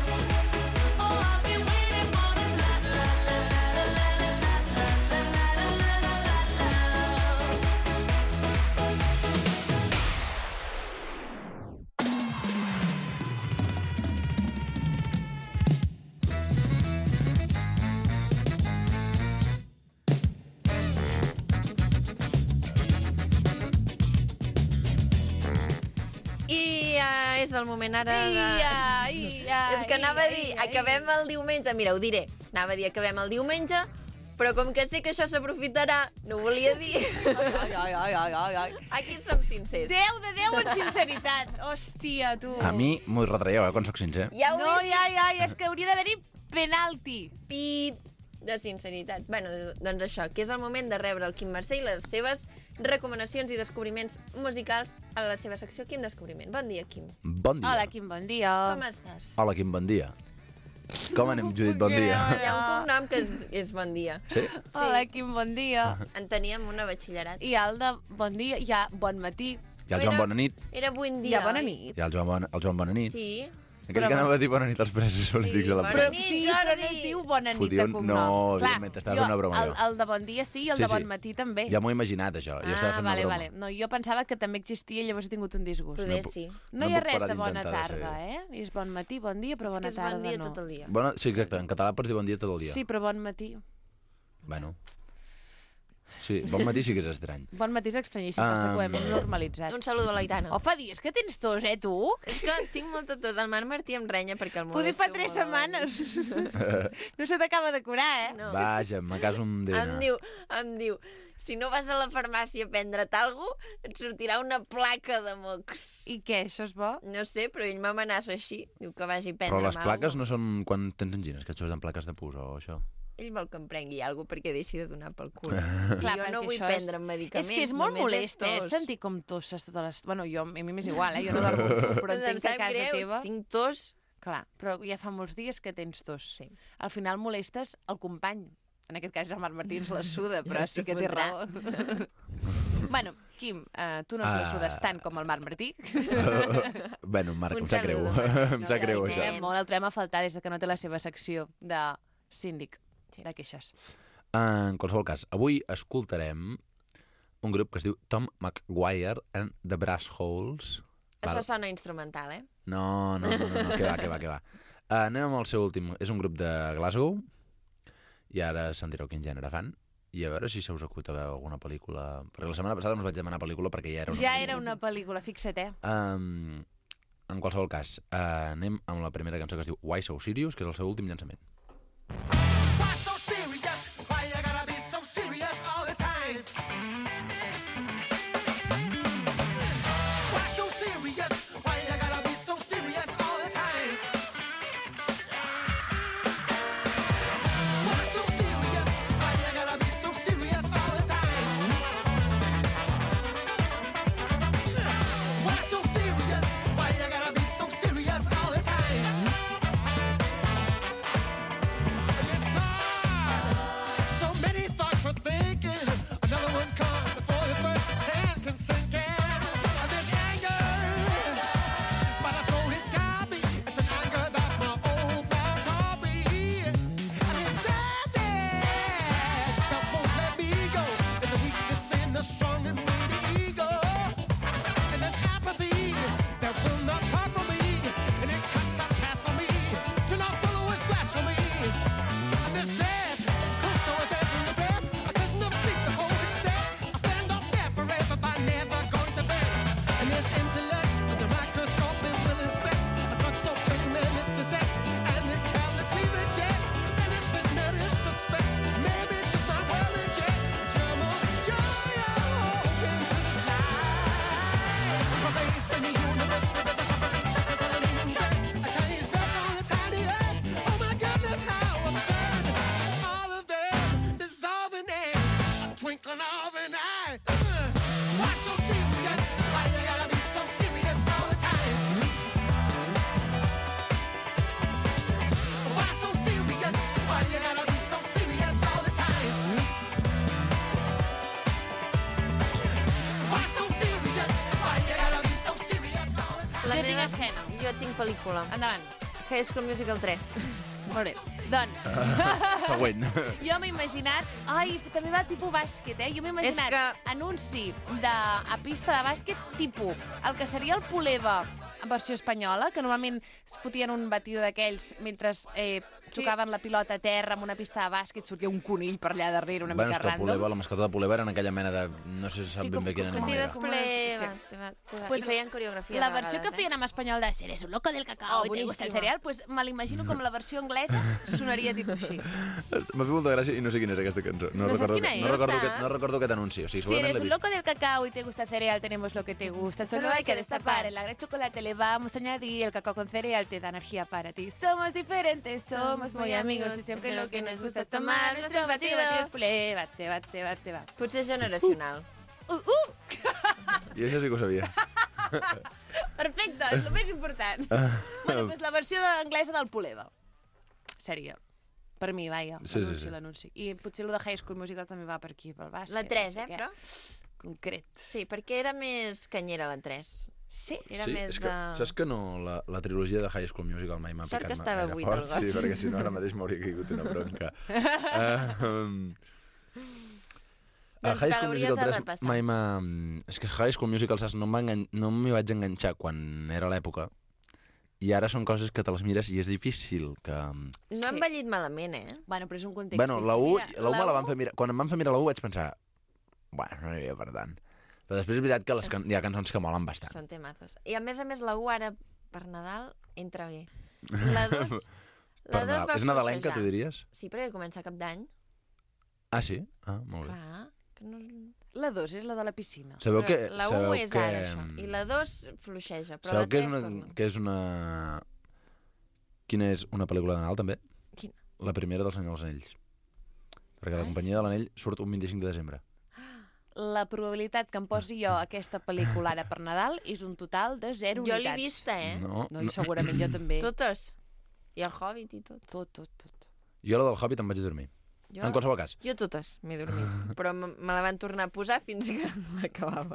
I és el moment ara de... És que anava a dir, acabem el diumenge, mira, ho diré, anava a dir acabem el diumenge, però com que sé que això s'aprofitarà, no ho volia dir. Ai. Aquí som sincers. 10 de 10 en sinceritat. Hòstia, tu. A mi m'ho retreieu, quan sóc sincer. Ja ho No, he dit, ai, és que hauria d'haver-hi penalti. pip de sinceritat. Bueno, doncs això, que és el moment de rebre el Quim Mercè i les seves recomanacions i descobriments musicals a la seva secció Quim Descobriment. Bon dia, Quim. Bon dia. Hola, Quim, bon dia. Com estàs? Hola, quin bon dia. Com anem, Judit? Bon dia. Hi ha un cognom que és bon dia. Sí? Hola, Quim, bon dia. En teníem una batxillerat. I Alda, bon dia. Hi ha bon matí. I el Joan Era- Bona nit. Era bon Hi dia, ha bona oi? nit. I el Joan Bona nit. Sí. Aquell que anava a dir bona nit als presos polítics a la bona premsa. nit. Sí, Jordi! però no es diu bona nit Fotia de un- cognom. no, Clar, evidentment, t'estava fent una broma, jo. El de bon dia sí i el Sí, de sí. bon matí també. Ja m'ho he imaginat, això. Jo estava fent vale, una broma. vale. No, jo pensava que també existia i llavors he tingut un disgust. Poder No sí. No, no hi ha puc res parar de bona d'intentar de tarda, ser- eh? És bon matí, bon dia, però És que bona és tarda bon dia no. tot el dia. Bona... Sí, exacte. En català pots dir bon dia tot el dia. Sí, però bon matí. Bueno. Sí, bon matí sí que és estrany. Bon matí és estranyíssim, passa que ho hem normalitzat. Un saludo a l'Aitana. Ofa, dies que tens tos, tu? És que tinc molta tos. El Marc Martí em renya perquè el Poder molesto fa 3 molt. setmanes. No se t'acaba de curar, eh? No. Vaja, me caso un Em DNA. diu, si no vas a la farmàcia a prendre't alguna cosa, et sortirà una placa de mocs. I què, això és bo? No sé, però ell m'amenaça així. Diu que vagi a prendre'm Però les plaques alguna no són quan tens angines, que et surten plaques de pus o això. ell vol que em prengui alguna cosa perquè deixi de donar pel cul. Clar, jo no perquè vull això prendre medicaments, És que és molt només molest, tos. sentir com tosses totes les... Bueno, a mi m'és igual, jo no dormo amb tu, però Doncs em entenc que a sap casa greu, teva... tinc tos. Clar, però ja fa molts dies que tens tos. Sí. Al final molestes el company. En aquest cas el Marc Martí ens la suda, però Ja sí se que té fondrà. raó. Bueno, Quim, tu no ens la sudes tant com el Marc Martí. Bueno, Marc, Un em sap greu. saludo, Marc. Em sap greu, No, això. ja Molt el trobem a faltar des que no té la seva secció de síndic, de queixes. En qualsevol cas, avui escoltarem un grup que es diu Tom McGuire and the Brass Holes. Això sona instrumental, eh? No, que va. Anem amb el seu últim... És un grup de Glasgow, i ara sentireu quin gènere fan, i a veure si se us acut a veure alguna pel·lícula... Perquè la setmana passada no us vaig demanar pel·lícula perquè ja era una Ja pel·lícula. era una pel·lícula, fixa't, eh? En qualsevol cas, anem amb la primera cançó que es diu Why So Serious, que és el seu últim llançament. Why so serious? Why you gotta be so serious all the time? Why so serious? Why you gotta be so serious all the time? Why so serious? Why you gotta be so serious all the time? Why so serious? Why you gotta be so serious all the time? So many thoughts were thinking. Another one comes before the first hand can sink in. And this anger, but I told it's got me. It's an anger that my old man taught me. And he said that won't let me go. There's a weakness in the strong and mighty ego. And there's apathy that will not part from me. And it cuts a path for me to not follow his blasphemy. And there's death, comes so with every breath. I just never sleep the whole set. I stand up there forever by never going to bed. And there's intellect under microscope and will inspect. A drug so blatant and it dissects. And it carelessly rejects. And it's been that it suspects. Maybe it's just my well inject. Germ of joy into this life. Pervasive in the universe with us a suffering sickness and a meaning dirt. A tiny speck on a tiny earth. Oh my goodness, how absurd. All of them dissolving in a twinkling of an eye. Why so serious? Why you gotta be so serious all the time? Why so serious? Why you gotta be so serious all the time? Why so serious? Why you gotta be so serious all the time? Jo tinc escena. Jo tinc pel·lícula. Endavant. High School Musical 3. Molt bé. Doncs, Següent. jo m'he imaginat... Ai, també va tipus bàsquet, eh? Jo m'he imaginat anunci a pista de bàsquet tipus el que seria el Puleva en versió espanyola, que normalment es fotien un batido d'aquells mentre xocaven la pilota a terra en una pista de bàsquet, sortia un conill per allà darrere una Bueno, mica és que random. Puleva, la mascota de Puleva era en aquella mena de... No sé si sap ben bé quina Contides era. ple... Pues I feien coreografies La a versió que vegades, feien en espanyol de Eres un loco del cacao y te gusta el boníssima. cereal, pues me l'imagino com la versió anglesa sonaria tipus així. M'ha fet molta gràcia i no sé quina és aquesta cançó. No saps quina és? No recordo aquest anunci. O sigui, Si segurament eres un l'he vist. loco del cacao y te gusta el cereal, tenemos lo que te gusta. Solo hay que destapar el agre chocolate, le vamos a añadir el cacao con cereal, te da energía para ti. Somos diferentes, somos muy amigos y siempre lo que nos gusta es tomar nuestro batido. Batidos Pulé, bate. Potser generacional. I això sí que ho sabia. Perfecte, és el més important. Bueno, doncs la versió anglesa del Puleva. Seria. Per mi, vaja, Sí, sí, sí. l'anunci. I potser el de High School Musical també va per aquí, pel bàsquet. La 3, no sé què. però? Concret. Sí, perquè era més canyera la 3. Sí? Era Sí, més és que, de... saps que no, la trilogia de High School Musical mai m'ha Sort picat que estava gaire buit fort, el got. sí, perquè si no ara mateix m'hauria caigut una bronca. A Doncs High te School l'hauries Musical de 3 repassar. mai m'ha... És que High School Musical, saps, no m'hi vaig enganxar quan era l'època, i ara són coses que te les mires i és difícil que... No Sí. ha envellit malament, eh? Bueno, però és un context Bueno, la 1 Mira, me la la van fer mirar... Quan em van fer mirar la 1 vaig pensar... Bueno, no n'hi havia per tant. Però després és veritat que hi ha cançons que molen bastant. Són temazos. I a més, la 1 ara, per Nadal, entra bé. La 2... Per La 2 Nadal. va És nadalenca, fluixejar. tu diries? Sí, perquè comença cap d'any. Ah, sí? Ah, molt bé. Clar, que no... La 2 és la de la piscina. Sabeu que... La 1 sabeu és que... ara, això. I la 2 fluixeja, però Sabeu la 3 torna. que és una... Quina és una pel·lícula de Nadal, també? Quina? La primera del Senyor dels Anells. Perquè la companyia de l'Anell surt un 25 de desembre. La probabilitat que em posi jo aquesta pel·lícula ara per Nadal és un total de 0 Jo unitats. l'he vista, No, No, i segurament jo també. Totes. I el Hobbit i tot. Tot. Jo la del Hobbit em vaig a dormir. Jo, En qualsevol cas. jo totes m'he dormit, però me la van tornar a posar fins que l'acabava.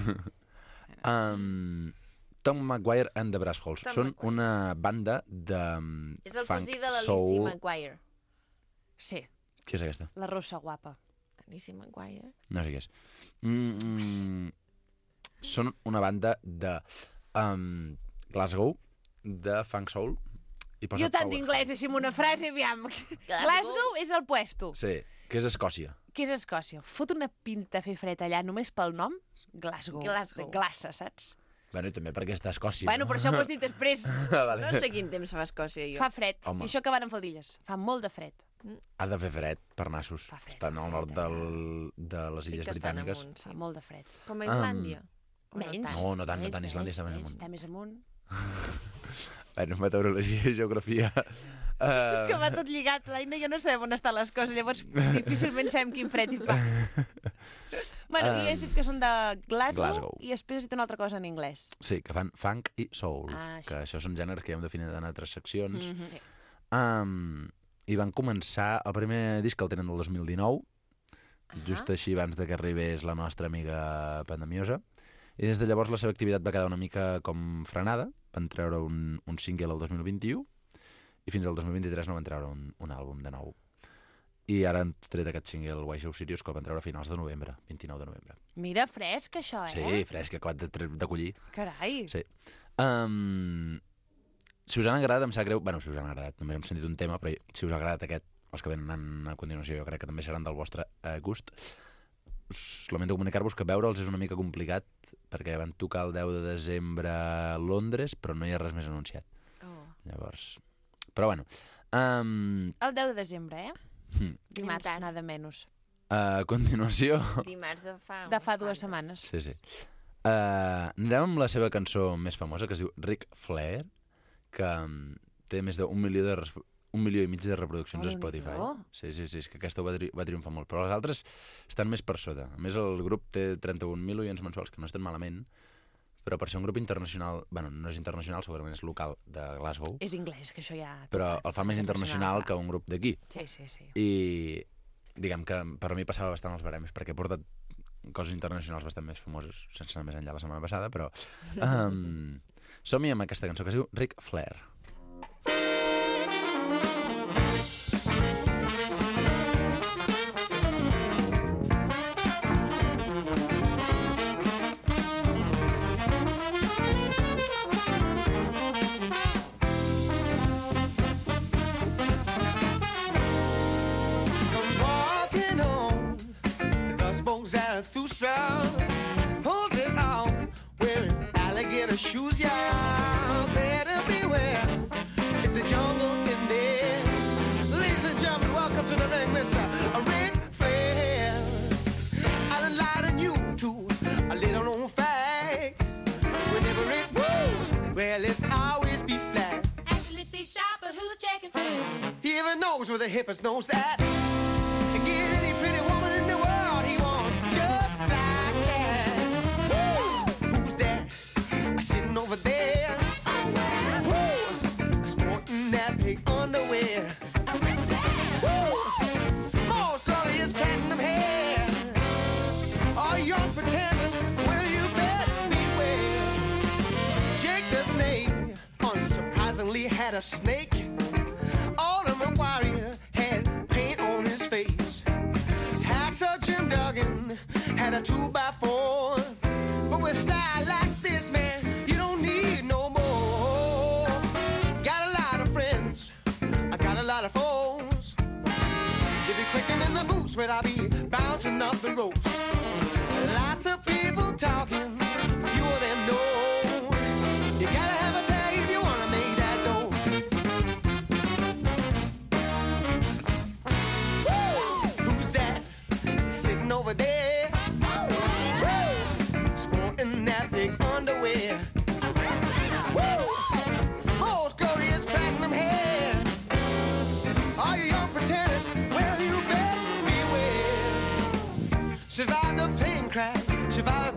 Tom Maguire and the Brass Holes. Tom Són Maguire. una banda de És el funk cosí de l'Alicia soul. Maguire. Sí, Qui és aquesta? la rossa guapa. Alicia Maguire. No sé què és. Són una banda de Glasgow, de funk soul. I posa Jo tant power. d'inglès, així amb una frase, aviam. Glasgow és el puesto, Sí, que és Escòcia. que és Escòcia. Fot una pinta fer fred allà només pel nom? Glasgow. Glasgow. De glassa, saps? Bueno, i també perquè està a Escòcia. Bueno, però això m'ho has dit després. Vale. No sé quin temps fa a Escòcia, jo. Fa fred. Home. I això que van amb faldilles. Fa molt de fred. Ha de fer fred per nassos. Fa fred, Estan fa al nord fred, de les Sí Illes que estan Britàniques. amunt, Fa sí. molt de fred. Com a Islàndia. O Menys. tant? No, no tant, Islàndia està més amunt. Està més amunt. Bueno, meteorologia i geografia. És que va tot lligat, l'Aina i jo no sabem on estan les coses, llavors difícilment sabem quin fred hi fa. Bueno, i has dit que són de Glasgow, i després has dit una altra cosa en anglès. Sí, que fan funk i soul, Ah, que això són gèneres que ja hem definit en altres seccions. Sí. I van començar, el primer disc el tenen del 2019, just així abans de que arribés la nostra amiga pandemiosa, i des de llavors la seva activitat va quedar una mica com frenada, van treure un single el 2021, i fins al 2023 no van treure un àlbum de nou. I ara han tret aquest single Why So Serious, que el van treure a finals de novembre, 29 de novembre. Mira, fresc, això, Sí, fresc, que acabat de collir. Carai. Sí. Si us han agradat, em sap greu... Bueno, si us han agradat, només hem sentit un tema, però si us ha agradat aquest, els que venen a continuació, jo crec que també seran del vostre gust. Us lamento comunicar-vos que veure'ls és una mica complicat, perquè van tocar el 10 de desembre a Londres, però no hi ha res més anunciat. Oh. Llavors... Però bueno... El 10 de desembre, Dimarts, Tard. nada menys. A continuació... Dimarts de fa... De fa 2 setmanes. Sí. Anirem amb la seva cançó més famosa, que es diu Ric Flair, que té més d'1 milió de 1,5 milió de reproduccions a Spotify. Sí, és que aquesta va triomfar molt, però les altres estan més per sota. A més, el grup té 31.000 oients mensuals, que no estan malament, però per ser un grup internacional, bueno, no és internacional, segurament és local, de Glasgow, És anglès, que això ja... però el fa més internacional que un grup d'aquí. Sí. I diguem que per mi passava bastant els barems, perquè he portat coses internacionals bastant més famoses, sense anar més enllà la setmana passada, però som-hi amb aquesta cançó que es diu Ric Flair. Comes walking on the spokes out through Stroud, pulls it off, wearing alligator shoes, yeah. Better beware, it's a jungle in there. Ladies and gentlemen, welcome to the ring, Mr. Ric Flair. I done lied on you to a little known fact. Whenever it moves, well, it's always be flat. Ashley C. Shopper, who's checking? He even knows where the hippest knows that. And get any pretty woman in the world he wants just like that. Woo! Who's that? Sitting over there. Woo! Sporting that big underwear. Woo! More glorious platinum hair. All young pretenders, well, you better beware. Jake the Snake unsurprisingly had a snake. Ultimate Warrior had paint on his face. Hacksaw Jim Duggan had a 2x4. But with style like this, man, you don't need no more. Got a lot of friends, I got a lot of foes. They be quicking in the boots when I be bouncing up the ropes. Lots of people talking, few of them know. You gotta have a tag if you wanna make that dough. Who's that sitting over there? Woo! Sporting that big underwear. Woo! Most glorious platinum hair. All you young pretenders, well, you best beware.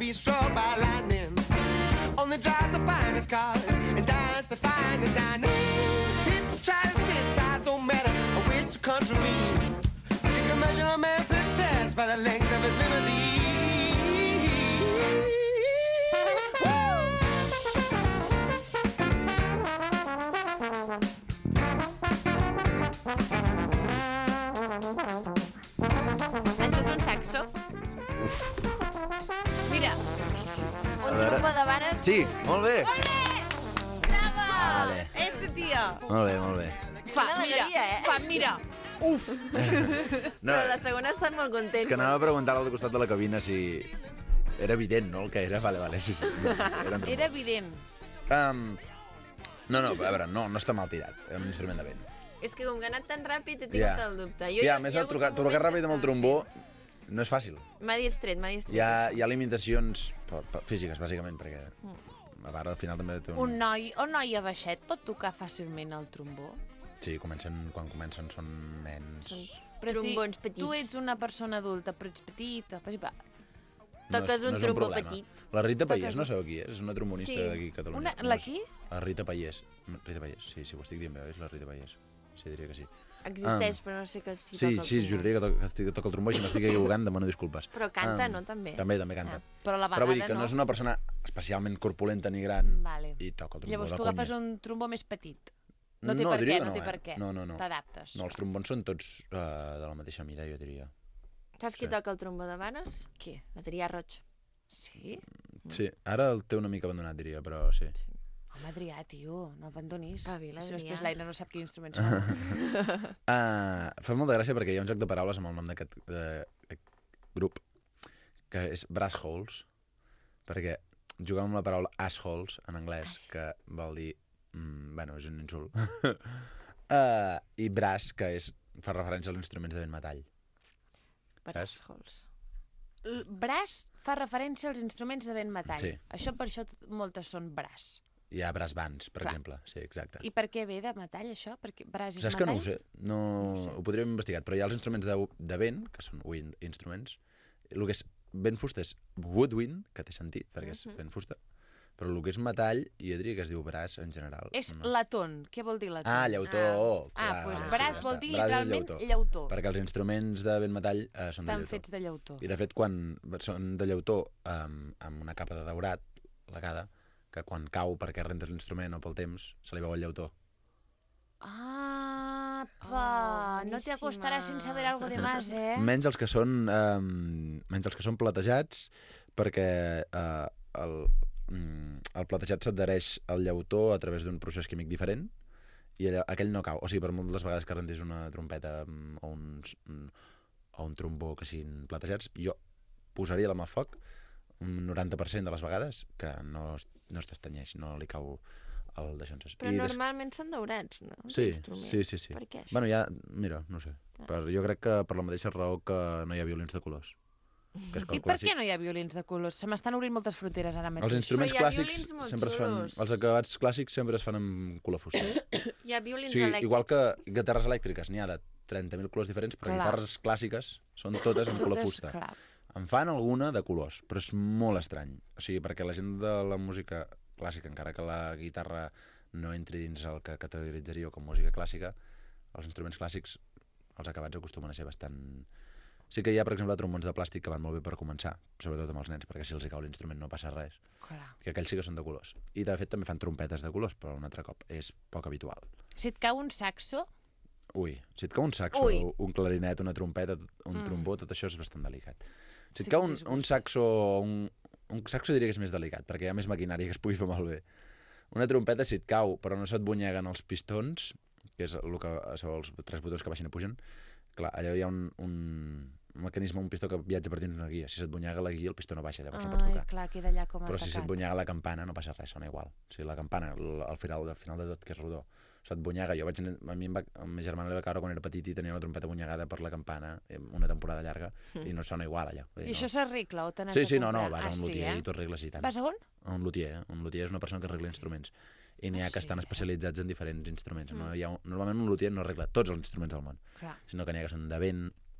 be struck by lightning. Only drive the finest cars and dance the finest dining. People try to synthesize, don't matter which country we. You can measure a man's success by the length of his limousine. Això és un saxo? Mira, Un trombo de vares? Sí, molt bé. brava! Vale. Ese tia! Molt bé, molt bé. Fa, Quina mira, alegria, eh? fa, mira. Uf! No, Però la segona està molt content. és que anava a preguntar al costat de la cabina si... Era evident, no, el que era? Vale, sí. Era evident. No, a veure, no està mal tirat. Era un instrument de vent. És que com que ha anat tan ràpid he tingut el dubte. Jo Ja, a més, hi ha hagut trucar un moment ràpid que amb el estava trombó fent. no és fàcil. M'ha distret. Hi ha limitacions físiques, bàsicament, perquè la vara al final també té Un noi o noia baixet pot tocar fàcilment el trombó? Sí, quan comencen són nens... Però Trombons si petits. tu ets una persona adulta, però ets petita, per exemple... Toques un trombó problema. petit. La Rita Toques Paiés, no sabeu qui és? És una trombonista Sí. d'aquí a Catalunya. La qui? La Rita Paiés. Rita Paiés, sí, ho estic dient bé, és la Rita Paiés. Sí, diria que sí. Existeix, però no sé que si Sí, toca el sí, trombó. juraria que toca el trombó i si m'estic equivocant, demano disculpes. Però canta, no, també? També canta. Però a la Però vull dir vegada que no no. és una persona especialment corpulenta ni gran Vale. i toca el trombó Llavors de tu conya. agafes un trombó més petit. No té per diria què, que no té eh? per què. No. T'adaptes. No, els trombons són tots de la mateixa mida, jo diria. Saps qui Sí. toca el trombó de vares? Qui? L'Adrià Roig. Sí? Sí, ara el té una mica abandonat, diria, però sí. Home, Adrià, tio, no abandonis. Espavila, Si Adrià. després l'Aina no sap quin instrument sona. Fa molta gràcia perquè hi ha un joc de paraules amb el nom d'aquest grup, que és Brass Holes, perquè juguem amb la paraula assholes en anglès, que vol dir... bueno, és un insult. I brass, que fa referència als instruments de vent metall. Brassholes. Braç fa referència als instruments de vent metall. Sí. Això per això moltes són braç. Hi ha brass bands, per Clar. exemple. Sí, exacte. I per què ve de metall, això? Perquè braç és Saps que no metall? ho sé? No ho podríem investigar, però hi ha els instruments de vent, que són wind instruments. El que és vent fusta és woodwind, que té sentit, perquè és vent fusta. Però el que és metall, jo diria que es diu braç en general. És No. latón. Què vol dir latón? Ah, llautó. Doncs braç vol dir Braç és literalment llautó. Perquè els instruments de vent metall són de Estan llautó. fets de llautó. I de fet, quan són de llautó amb una capa de daurat, lacada, que quan cau perquè rentes l'instrument o pel temps, se li veu el llautó. Ah, Oh, no te acostaràs boníssima. sin saber algo de más, eh? Menys els que són platejats, perquè el platejat s'adhereix al llautó a través d'un procés químic diferent i aquell no cau. O sigui, per moltes vegades que rentis una trompeta o un trombó que siguin platejats, jo posaria la mà al foc un 90% de les vegades que no es testanyeix, no li cau el d'aixonses. Però normalment són daurats, no? Els Sí. instruments. Per què? Bueno, mira, no sé. Jo crec que per la mateixa raó que no hi ha violins de colors. Que és que I el per clàssic- què no hi ha violins de colors? Se m'estan obrint moltes fronteres ara mateix. Els instruments Però hi ha clàssics violins molt sempre es fan... xulos. Els acabats clàssics sempre es fan amb color fusta. Hi ha violins O sigui, elèctrics. igual que guitarres elèctriques n'hi ha de 30.000 colors diferents, però Clar. guitarres clàssiques són totes amb color fusta. Clar. En fan alguna de colors, però és molt estrany. O sigui, perquè la gent de la música clàssica, encara que la guitarra no entri dins el que categoritzaria com música clàssica, els instruments clàssics, els acabats acostumen a ser bastant... Sí que hi ha, per exemple, trombons de plàstic que van molt bé per començar, sobretot amb els nens, perquè si els hi cau l'instrument no passa res. Clar. Que aquells sí que són de colors. I de fet també fan trompetes de colors, però un altre cop és poc habitual. Si et cau un saxo, Ui, si et cau un saxo, Ui. un clarinet, una trompeta, un trombó, tot això és bastant delicat. Si Sí et cau que un disgusta. saxo, un saxo diria que és més delicat, perquè hi ha més maquinària que es pugui fer malbé. Una trompeta, si et cau, però no se't bunyeguen els pistons, que és el que són els 3 botons que baixen i pugen, clar, allà hi ha un mecanisme, un pistó que viatja per dins una guia. Si se't bunyega la guia, el pistó no baixa, llavors no pots tocar. clar, queda allà com Però si se't atacat. bunyega la campana no passa res, sona igual. O sigui, la campana, al final de tot, que és rodó, se't bunyega. A mi a ma germana li va caure quan era petit i tenia una trompeta bunyegada per la campana una temporada llarga i no sona igual allà. Vull dir, I això s'arregla o te n'has Sí, de sí, no, comprar? vas a un sí, luthier i t'ho arregles i tant. Vas a on? A un luthier. Un luthier és una persona que arregla instruments. I n'hi ha que estan especialitzats en diferents instruments. No? Normalment un luthier no arregla tots els instruments del món, Clar. sinó que n'hi ha que són de vent,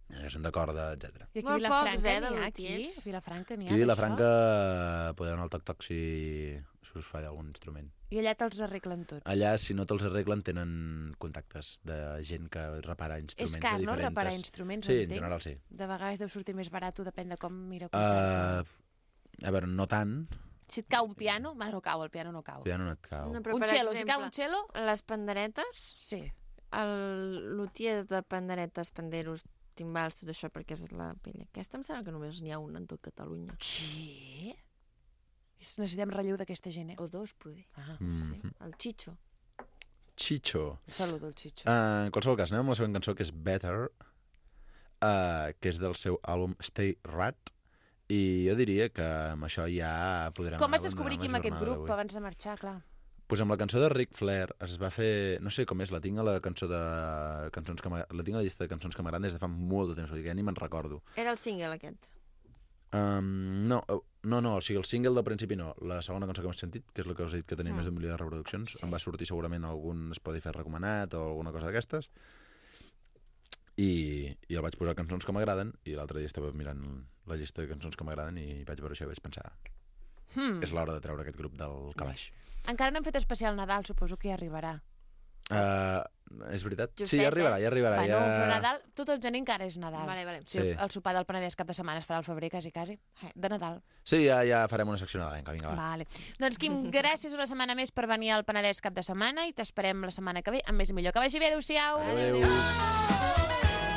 que són de corda, etc. I aquí a Molt Vilafranca pocs, n'hi ha, de aquí? lutiers. A Vilafranca n'hi ha Aquí a d'això? Vilafranca podeu anar al toc-toc si us falla algun instrument. I allà te'ls arreglen tots. Allà, si no te'ls arreglen, tenen contactes de gent que repara instruments És car, de no?, diferents... reparar instruments, Sí, en entenc. general sí. De vegades deu sortir més barat, depèn de com mira contracte. A veure, no tant. Si et cau un piano, no cau, el piano no cau. Ja no et cau. No, però, Un per cello, si exemple, cau un cello, les panderetes, sí. el lutier de panderetes, panderos, timbals, tot això, perquè és la pell aquesta, em sembla que només n'hi ha un en tot Catalunya. Què? Necessitem relleu d'aquesta gent, O dos, poder. Ah. Sí, el Chicho. Chicho. Saludo el Chicho. En qualsevol cas, anem amb la següent cançó, que és Better, que és del seu àlbum Stay Rat, i jo diria que amb això ja podrem... Com vas abandonar descobrir la aquí amb aquest jornada grup d'avui. abans de marxar, clar? Pues amb la cançó de Ric Flair es va fer... No sé com és, la tinc a la cançó de cançons que la tinc a la llista de cançons que m'agraden des de fa molt de temps, vull dir que ja ni me'n recordo. Era el single, aquest. No, o sigui, el single del principi no. La segona cançó que m'he sentit, que és la que us he dit que tenia més d'un milió de reproduccions, em va sortir segurament algun Spotify recomanat o alguna cosa d'aquestes, i el vaig posar cançons que m'agraden, i l'altre dia estava mirant la llista de cançons que m'agraden i vaig veure això i vaig pensar és l'hora de treure aquest grup del calaix. Encara no hem fet especial Nadal, suposo que ja arribarà. És veritat? Justet, Sí, ja arribarà. Bueno, ja... però Nadal, tot el gener encara és Nadal. Vale. Sí, Sí. el sopar del Penedès cap de setmana es farà al febrer, quasi. De Nadal. Sí, ja farem una secció nadalenca, vinga, va. Vale. Doncs, Quim, gràcies una setmana més per venir al Penedès cap de setmana i t'esperem la setmana que ve amb més i millor. Que vagi bé, adéu-siau! Adéu.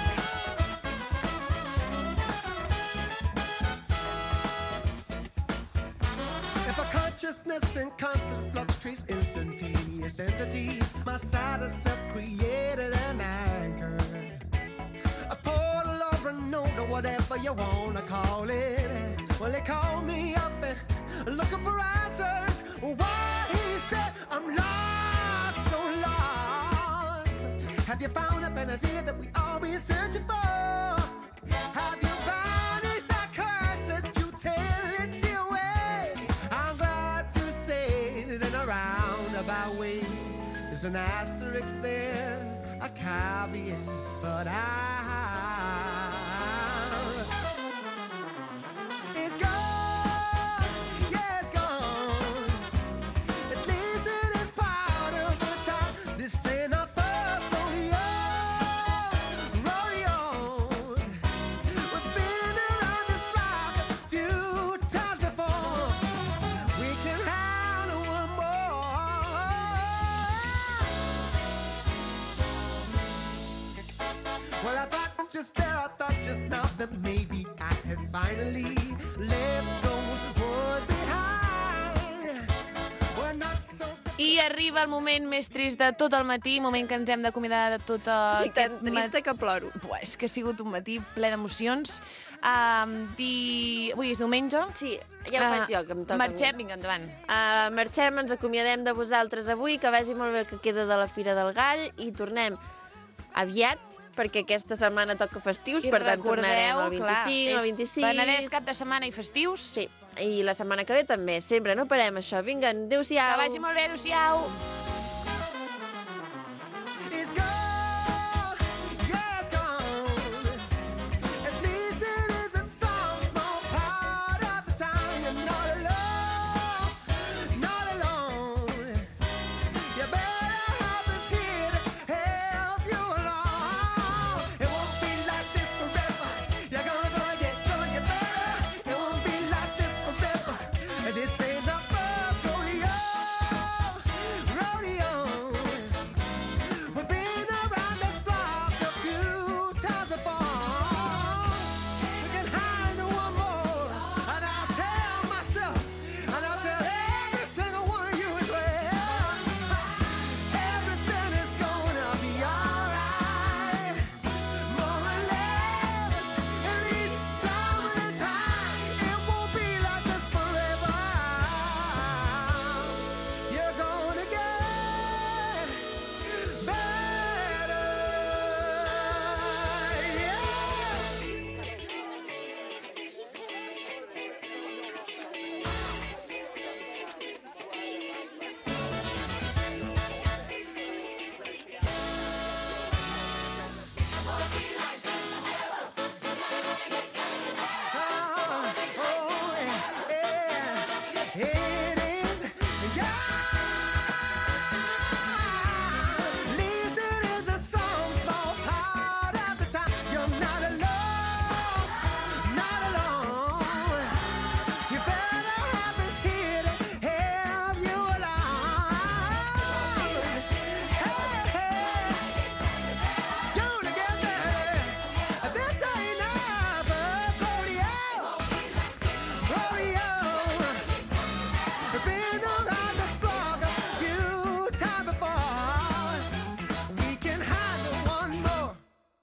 If a consciousness in constant flux treats instantaneous entities, my side of self created an anchor, a portal or a node or whatever you wanna call it. Well, they call me up and looking for answers. Why he said I'm lost, so lost. Have you found a panacea that we all been searching for? Have you banished that cursed futility away? I'm glad to say that in a roundabout way there's an asterisk there, a caveat, but it's gone, yeah, it's gone. At least it is part of the time. This ain't a third rodeo. We've been around this block a few times before. We can handle one more. Well, I thought just now that maybe I had finally left those words behind. We're not so... I arriba el moment més trist de tot el matí, moment que ens hem d'acomiadar de tot I tan trista que ploro. Buah, és que ha sigut un matí ple d'emocions. Avui és diumenge. Sí, ja ho faig jo, que em toca. Marxem, vinga, endavant. Marxem, ens acomiadem de vosaltres avui, que vagi molt bé el que queda de la Fira del Gall i tornem aviat, perquè aquesta setmana toca festius, I per tant tornarem el 25, clar, el 26... Penedès cap de setmana i festius. Sí, i la setmana que ve també, sempre no parem això. Vinga, adéu-siau. Que vagi molt bé, adéu-siau.